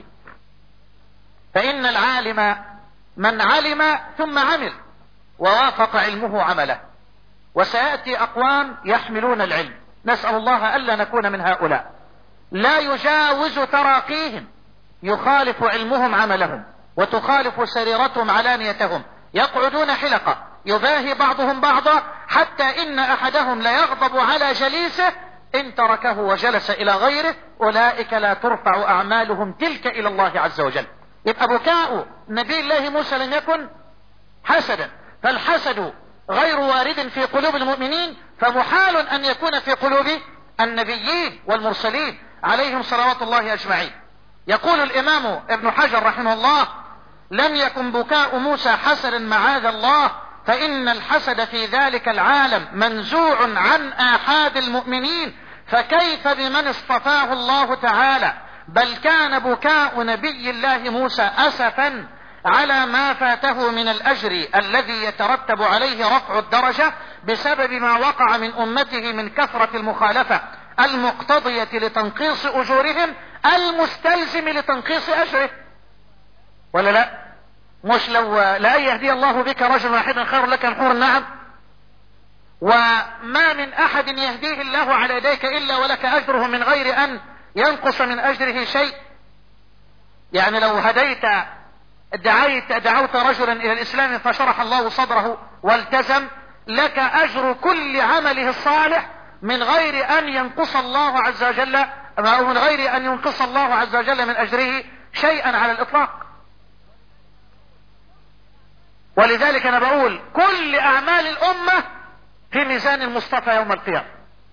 فإن العالم من علم ثم عمل ووافق علمه عمله. وسيأتي أقوام يحملون العلم، نسأل الله ألا نكون من هؤلاء، لا يجاوز تراقيهم، يخالف علمهم عملهم وتخالف سريرتهم علانيتهم، يقعدون حلقة يباهي بعضهم بعضا، حتى إن أحدهم ليغضب على جليسه إن تركه وجلس إلى غيره. أولئك لا ترفع أعمالهم تلك إلى الله عز وجل. يبقى بكاء نبي الله موسى لم يكن حسدا، فالحسد غير وارد في قلوب المؤمنين، فمحال أن يكون في قلوب النبيين والمرسلين عليهم صلوات الله أجمعين. يقول الإمام ابن حجر رحمه الله: لم يكن بكاء موسى حسدا معاذ الله، فإن الحسد في ذلك العالم منزوع عن آحاد المؤمنين، فكيف بمن اصطفاه الله تعالى؟ بل كان بكاء نبي الله موسى أسفا على ما فاته من الأجر الذي يترتب عليه رفع الدرجة بسبب ما وقع من أمته من كثرة المخالفة المقتضية لتنقيص أجورهم المستلزم لتنقيص أجره. ولا لا؟ مش لو لا يهدي الله بك رجل واحدا خير لك من حور النعم؟ وما من أحد يهديه الله على يديك إلا ولك أجره من غير أن ينقص من أجره شيء. يعني لو هديت دعيت دعوت رجلا إلى الإسلام فشرح الله صدره والتزم، لك أجر كل عمله الصالح من غير أن ينقص الله عز وجل أو من غير أن ينقص الله عز وجل من أجره شيئا على الإطلاق. ولذلك أنا بقول كل أعمال الأمة في ميزان المصطفى يوم القيامة،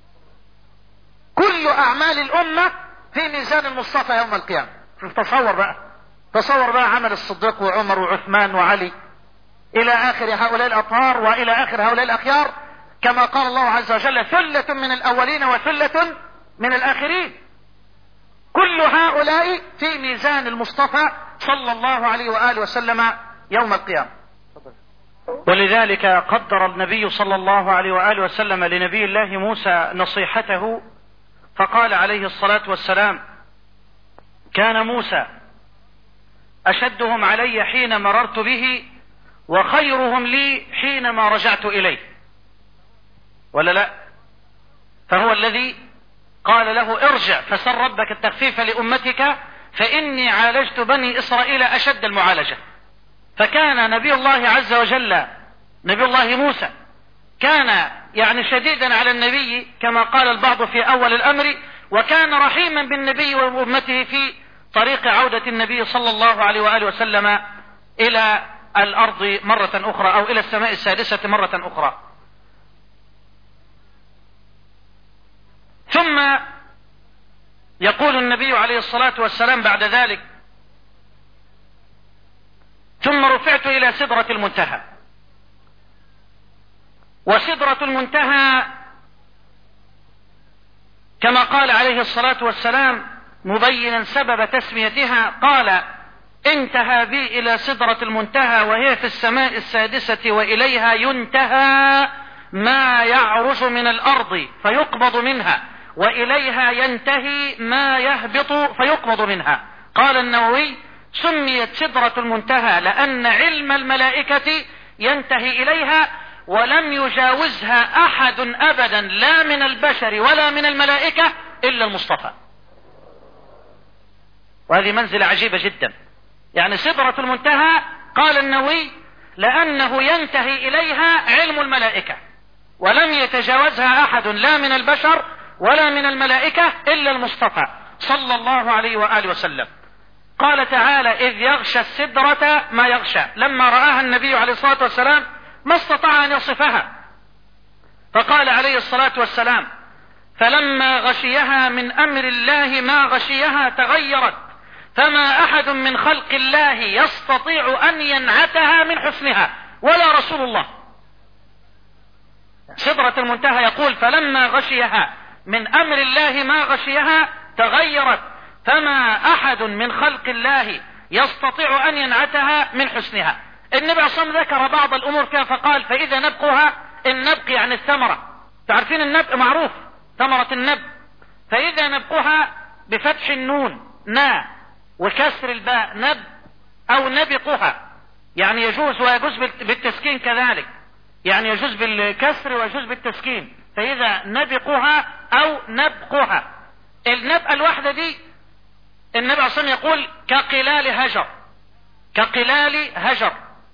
كل أعمال الأمة في ميزان المصطفى يوم القيامة. تصور بقى تصور بقى عمل الصديق وعمر وعثمان وعلي إلى آخر هؤلاء الأطهار وإلى آخر هؤلاء الأخيار، كما قال الله عز وجل: ثلة من الأولين وثلة من الآخرين. كل هؤلاء في ميزان المصطفى صلى الله عليه وآله وسلم يوم القيامة. ولذلك قدر النبي صلى الله عليه وآله وسلم لنبي الله موسى نصيحته، فقال عليه الصلاة والسلام: كان موسى أشدهم علي حين مررت به، وخيرهم لي حينما رجعت إليه. ولا لا؟ فهو الذي قال له: ارجع فسل ربك التخفيف لأمتك فإني عالجت بني إسرائيل أشد المعالجة. فكان نبي الله عز وجل نبي الله موسى كان يعني شديدا على النبي كما قال البعض في أول الأمر، وكان رحيما بالنبي وأمته في طريق عودة النبي صلى الله عليه وآله وسلم إلى الأرض مرة أخرى أو إلى السماء السادسة مرة أخرى. ثم يقول النبي عليه الصلاة والسلام بعد ذلك: ثم رفعت إلى سدرة المنتهى. وسدرة المنتهى كما قال عليه الصلاة والسلام مبينا سبب تسميتها، قال: انتهى بي إلى سدرة المنتهى وهي في السماء السادسة، وإليها ينتهى ما يعرج من الأرض فيقبض منها، وإليها ينتهي ما يهبط فيقبض منها. قال النووي: سميت سدرة المنتهى لأن علم الملائكة ينتهي إليها، ولم يجاوزها أحد أبدا لا من البشر ولا من الملائكة إلا المصطفى. وهذه منزلة عجيبة جدا. يعني سدرة المنتهى قال النووي لأنه ينتهي إليها علم الملائكة، ولم يتجاوزها أحد لا من البشر ولا من الملائكة إلا المصطفى صلى الله عليه وآله وسلم. قال تعالى: إذ يغشى السدرة ما يغشى. لما رآها النبي عليه الصلاة والسلام ما استطاع أن يصفها، فقال عليه الصلاة والسلام: فلما غشيها من أمر الله ما غشيها تغيرت، فما أحد من خلق الله يستطيع أن ينعتها من حسنها ولا رسول الله. سدرة المنتهى يقول: فلما غشيها من أمر الله ما غشيها تغيرت، فما أحد من خلق الله يستطيع أن ينعتها من حسنها. النبي عليه الصلاة والسلام ذكر بعض الأمور فيها فقال: فإذا نبقها، النبق يعني الثمرة، تعرفين النبق معروف، ثمرة النبق. فإذا نبقها بفتح النون نا وكسر الباء نب أو نبقها، يعني يجوز ويجوز بالتسكين كذلك، يعني يجوز بالكسر ويجوز بالتسكين. فإذا نبقها أو نبقها. النبقة الواحدة دي النبي عليه الصلاة والسلام يقول كقلال هجر، كقلال هجر.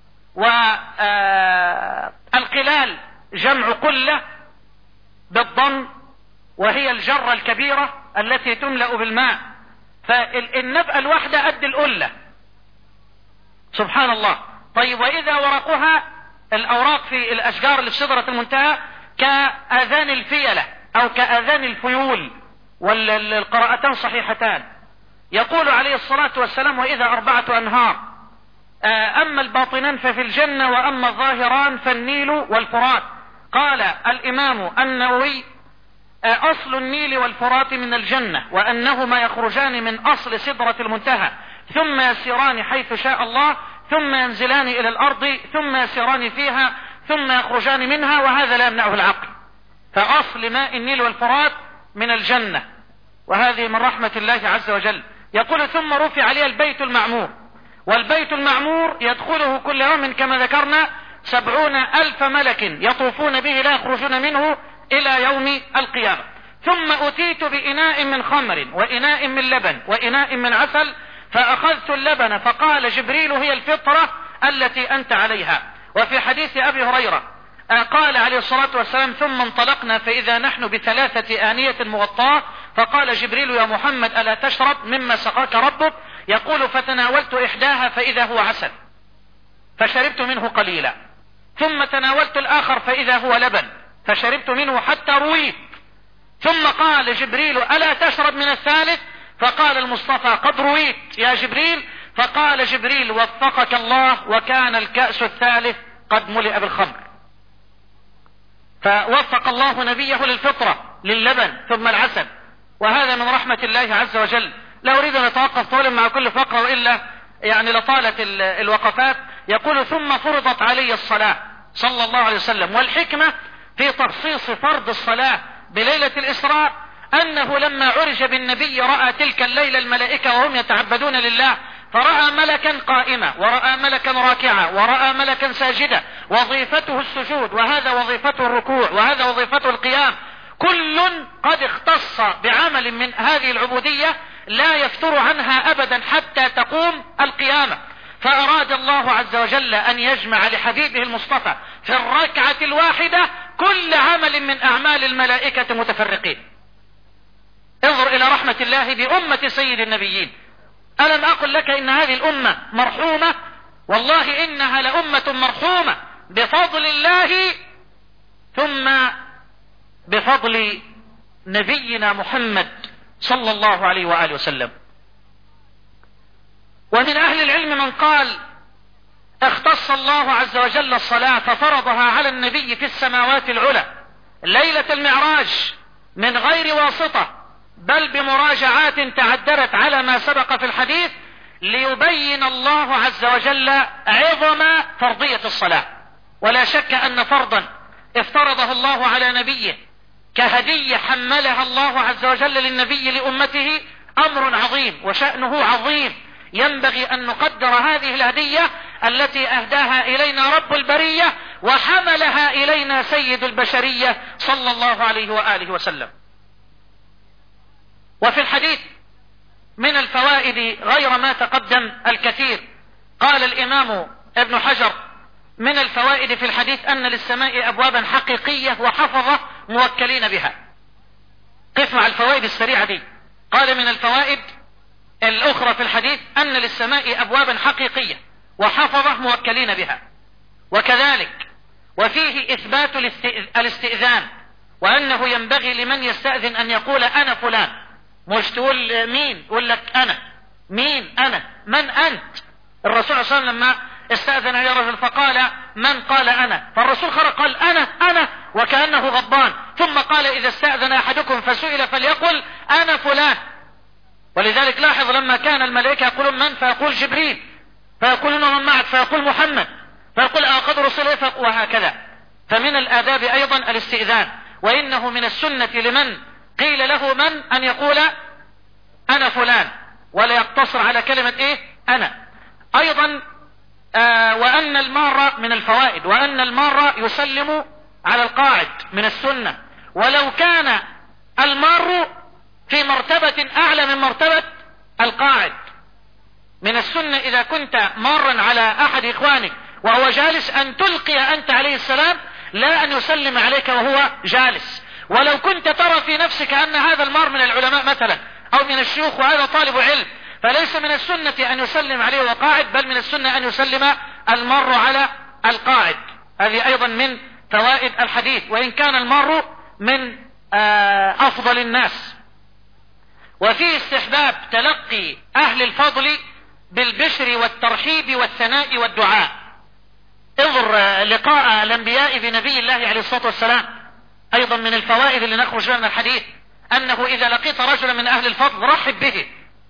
والقلال جمع قلة بالضم، وهي الجرة الكبيرة التي تملأ بالماء. فالنبقة الواحدة قد القلة، سبحان الله. طيب، وإذا ورقها، الأوراق في الأشجار اللي في سدرة المنتهى كأذان الفيلة أو كأذان الفيول، والقراءتان صحيحتان. يقول عليه الصلاة والسلام: وإذا أربعة أنهار، أما الباطنان ففي الجنة، وأما الظاهران فالنيل والفرات. قال الإمام النووي: أصل النيل والفرات من الجنة، وأنهما يخرجان من أصل سدرة المنتهى، ثم يسيران حيث شاء الله، ثم ينزلان إلى الأرض، ثم يسيران فيها، ثم يخرجان منها، وهذا لا يمنعه العقل. فأصل ماء النيل والفرات من الجنة، وهذه من رحمة الله عز وجل. يقول: ثم رفع عليه البيت المعمور، والبيت المعمور يدخله كل يوم كما ذكرنا سبعون ألف ملك يطوفون به لا يخرجون منه إلى يوم القيامة. ثم أتيت بإناء من خمر، وإناء من لبن، وإناء من عسل، فأخذت اللبن فقال جبريل: هي الفطرة التي أنت عليها. وفي حديث أبي هريرة قال عليه الصلاة والسلام: ثم انطلقنا فإذا نحن بثلاثة آنية مغطاة، فقال جبريل: يا محمد ألا تشرب مما سقاك ربك؟ يقول: فتناولت إحداها فإذا هو عسل فشربت منه قليلا، ثم تناولت الآخر فإذا هو لبن فشربت منه حتى رويت، ثم قال جبريل: ألا تشرب من الثالث؟ فقال المصطفى: قد رويت يا جبريل. فقال جبريل: وفقك الله، وكان الكأس الثالث قد ملئ بالخمر. فوفق الله نبيه للفطرة، للبن ثم العسل، وهذا من رحمة الله عز وجل. لا أريد أن أتوقف طولا مع كل فقرة، وإلا يعني لطالت الوقفات. يقول: ثم فرضت علي الصلاة صلى الله عليه وسلم. والحكمة في تخصيص فرض الصلاة بليلة الإسراء أنه لما عرج بالنبي رأى تلك الليلة الملائكة وهم يتعبدون لله، فرأى ملكا قائمة، ورأى ملكا راكعة، ورأى ملكا ساجدة، وظيفته السجود، وهذا وظيفته الركوع، وهذا وظيفته القيام. كل قد اختص بعمل من هذه العبودية لا يفتر عنها أبدا حتى تقوم القيامة. فأراد الله عز وجل أن يجمع لحبيبه المصطفى في الركعة الواحدة كل عمل من أعمال الملائكة متفرقين. انظر إلى رحمة الله بأمة سيد النبيين. ألم أقل لك إن هذه الأمة مرحومة؟ والله إنها لأمة مرحومة بفضل الله، ثم بفضل نبينا محمد صلى الله عليه وآله وسلم. ومن أهل العلم من قال: اختص الله عز وجل الصلاة ففرضها على النبي في السماوات العلى ليلة المعراج من غير واسطة، بل بمراجعات تعدلت على ما سبق في الحديث، ليبين الله عز وجل عظم فرضية الصلاة. ولا شك أن فرضا افترضه الله على نبيه كهدية حملها الله عز وجل للنبي لأمته أمر عظيم وشأنه عظيم، ينبغي أن نقدر هذه الهدية التي أهداها إلينا رب البرية وحملها إلينا سيد البشرية صلى الله عليه وآله وسلم. وفي الحديث من الفوائد غير ما تقدم الكثير. قال الإمام ابن حجر من الفوائد في الحديث أن للسماء أبوابا حقيقية وحفظة موكلين بها. قف مع الفوائد السريعة دي. قال من الفوائد الأخرى في الحديث أن للسماء أبوابا حقيقية وحفظة موكلين بها. وكذلك وفيه إثبات الاستئذان، وأنه ينبغي لمن يستأذن أن يقول أنا فلان، مش تقول مين، يقول لك أنا مين أنا من أنت. الرسول صلى الله عليه وسلم لما استأذن عليه رجل فقال من؟ قال أنا. فالرسول خرج قال أنا أنا وكأنه غضبان، ثم قال إذا استأذن أحدكم فسئل فليقل أنا فلان. ولذلك لاحظ لما كان الملائكة يقولون من؟ فيقول جبريل، فيقولون من معك؟ فيقول محمد، فيقول أقد رسل، وهكذا. فمن الآداب أيضا الاستئذان، وإنه من السنة لمن قيل له من أن يقول أنا فلان ولا يقتصر على كلمة إيه أنا. أيضا آه وأن المارة من الفوائد وأن المارة يسلم على القاعد من السنة، ولو كان المار في مرتبة أعلى من مرتبة القاعد. من السنة إذا كنت مارا على أحد إخوانك وهو جالس أن تلقي أنت عليه السلام، لا أن يسلم عليك وهو جالس. ولو كنت ترى في نفسك أن هذا المار من العلماء مثلا أو من الشيوخ وهذا طالب علم، فليس من السنة أن يسلم عليه وهو قاعد، بل من السنة أن يسلم المار على القاعد. هذه أيضا من فوائد الحديث، وإن كان المار من أفضل الناس. وفي استحباب تلقي أهل الفضل بالبشر والترحيب والثناء والدعاء. انظر لقاء الأنبياء بنبي الله عليه الصلاة والسلام. أيضا من الفوائد اللي نخرج من الحديث أنه إذا لقيت رجلا من أهل الفضل رحب به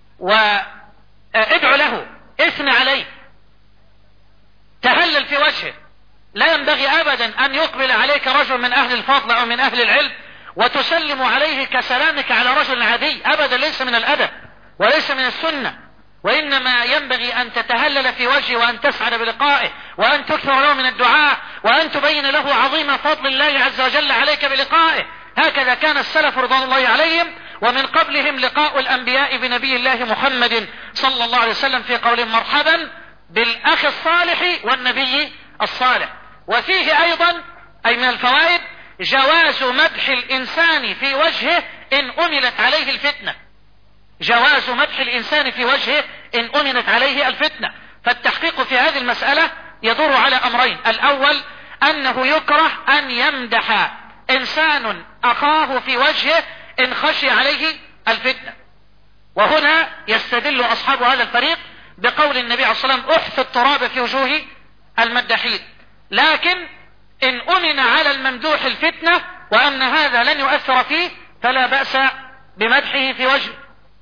وادعو له، اثني عليه، تهلل في وجهه. لا ينبغي أبدا أن يقبل عليك رجل من أهل الفضل أو من أهل العلم وتسلم عليه كسلامك على رجل عادي، أبدا ليس من الأدب وليس من السنة. وإنما ينبغي أن تتهلل في وجهه وأن تسعد بلقائه وأن تكثر له من الدعاء وأن تبين له عظيم فضل الله عز وجل عليك بلقائه. هكذا كان السلف رضوان الله عليهم، ومن قبلهم لقاء الأنبياء بنبي الله محمد صلى الله عليه وسلم في قول مرحبا بالأخ الصالح والنبي الصالح. وفيه أيضا أي من الفوائد جواز مدح الإنسان في وجهه إن أملت عليه الفتنة. جواز مدح الإنسان في وجهه إن أمنت عليه الفتنة. فالتحقيق في هذه المسألة يدور على أمرين: الأول أنه يكره أن يمدح إنسان أخاه في وجهه إن خشي عليه الفتنة. وهنا يستدل أصحاب هذا الفريق بقول النبي عليه الصلاة والسلام احث التراب في وجوه المدحين. لكن إن أمن على الممدوح الفتنة وأن هذا لن يؤثر فيه فلا بأس بمدحه في وجهه،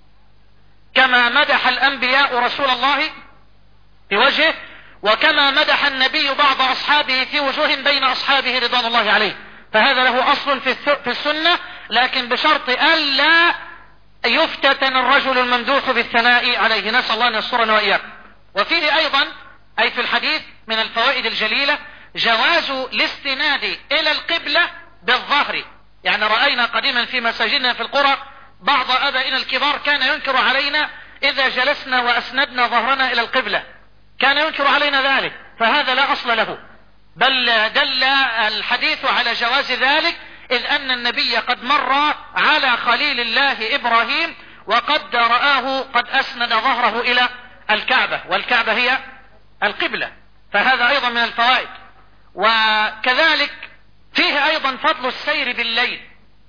كما مدح الأنبياء رسول الله في وجهه، وكما مدح النبي بعض أصحابه في وجوه بين أصحابه رضوان الله عليه. فهذا له أصل في السنة، لكن بشرط ألا يفتتن الرجل الممدوح بالثناء عليه. نسأل الله أن يسترنا وإياكم. وفيه أيضا أي في الحديث من الفوائد الجليلة جواز الاستناد إلى القبلة بالظهر. يعني رأينا قديما في مساجدنا في القرى بعض أبائنا الكبار كان ينكر علينا إذا جلسنا وأسندنا ظهرنا إلى القبلة، كان ينكر علينا ذلك، فهذا لا أصل له، بل دل الحديث على جواز ذلك، إذ أن النبي قد مر على خليل الله إبراهيم وقد رآه قد أسند ظهره إلى الكعبة، والكعبة هي القبلة. فهذا أيضا من الفوائد. وكذلك فيه أيضا فضل السير بالليل.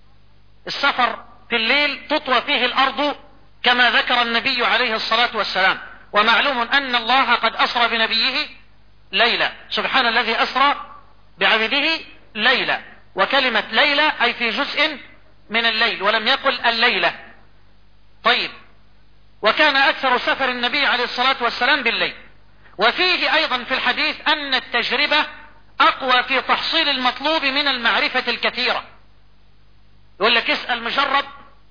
السفر في الليل تطوى فيه الأرض كما ذكر النبي عليه الصلاة والسلام. ومعلوم أن الله قد أسرى بنبيه ليلة، سبحان الذي أسرى بعبده ليلة، وكلمة ليلة أي في جزء من الليل ولم يقل الليلة. طيب، وكان أكثر سفر النبي عليه الصلاة والسلام بالليل. وفيه أيضا في الحديث أن التجربة أقوى في تحصيل المطلوب من المعرفة الكثيرة. يقول لك اسأل مجرب،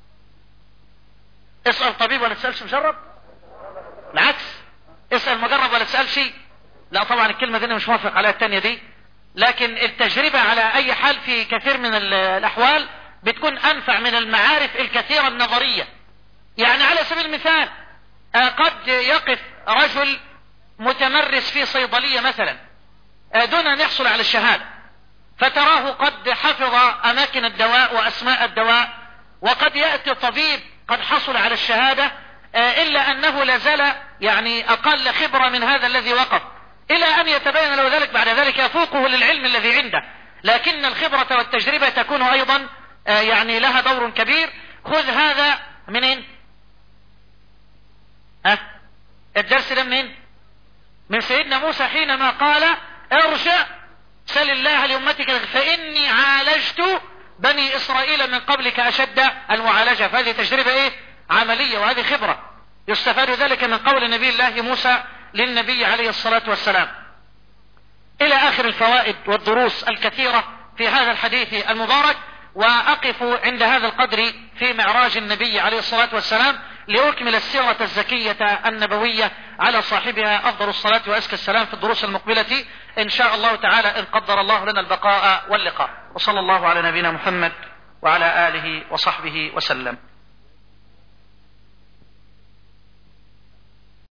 اسأل طبيب ولا تسألش مجرب؟ العكس، اسأل مجرب ولا تسألش. لا طبعا الكلمة دي أنا مش موافق عليها التانية دي، لكن التجربة على أي حال في كثير من الأحوال بتكون أنفع من المعارف الكثيرة النظرية. يعني على سبيل المثال قد يقف رجل متمرس في صيدلية مثلا دون أن يحصل على الشهادة، فتراه قد حفظ أماكن الدواء وأسماء الدواء، وقد يأتي طبيب قد حصل على الشهادة إلا أنه لازال يعني أقل خبرة من هذا الذي وقف، إلى أن يتبين له ذلك بعد ذلك يفوقه للعلم الذي عنده. لكن الخبرة والتجربة تكون أيضا يعني لها دور كبير. خذ هذا منين؟ ها؟ الدرس ده منين؟ من سيدنا موسى حينما قال ارجع سل الله لأمتك فإني عالجت بني إسرائيل من قبلك أشد المعالجة. فهذه تجربة إيه؟ عملية، وهذه خبرة يستفاد ذلك من قول نبي الله موسى للنبي عليه الصلاة والسلام. إلى آخر الفوائد والدروس الكثيرة في هذا الحديث المبارك. وأقف عند هذا القدر في معراج النبي عليه الصلاة والسلام لأكمل السيرة الزكية النبوية على صاحبها أفضل الصلاة وأزكى السلام في الدروس المقبلة إن شاء الله تعالى، إن قدر الله لنا البقاء واللقاء. وصلى الله على نبينا محمد وعلى آله وصحبه وسلم.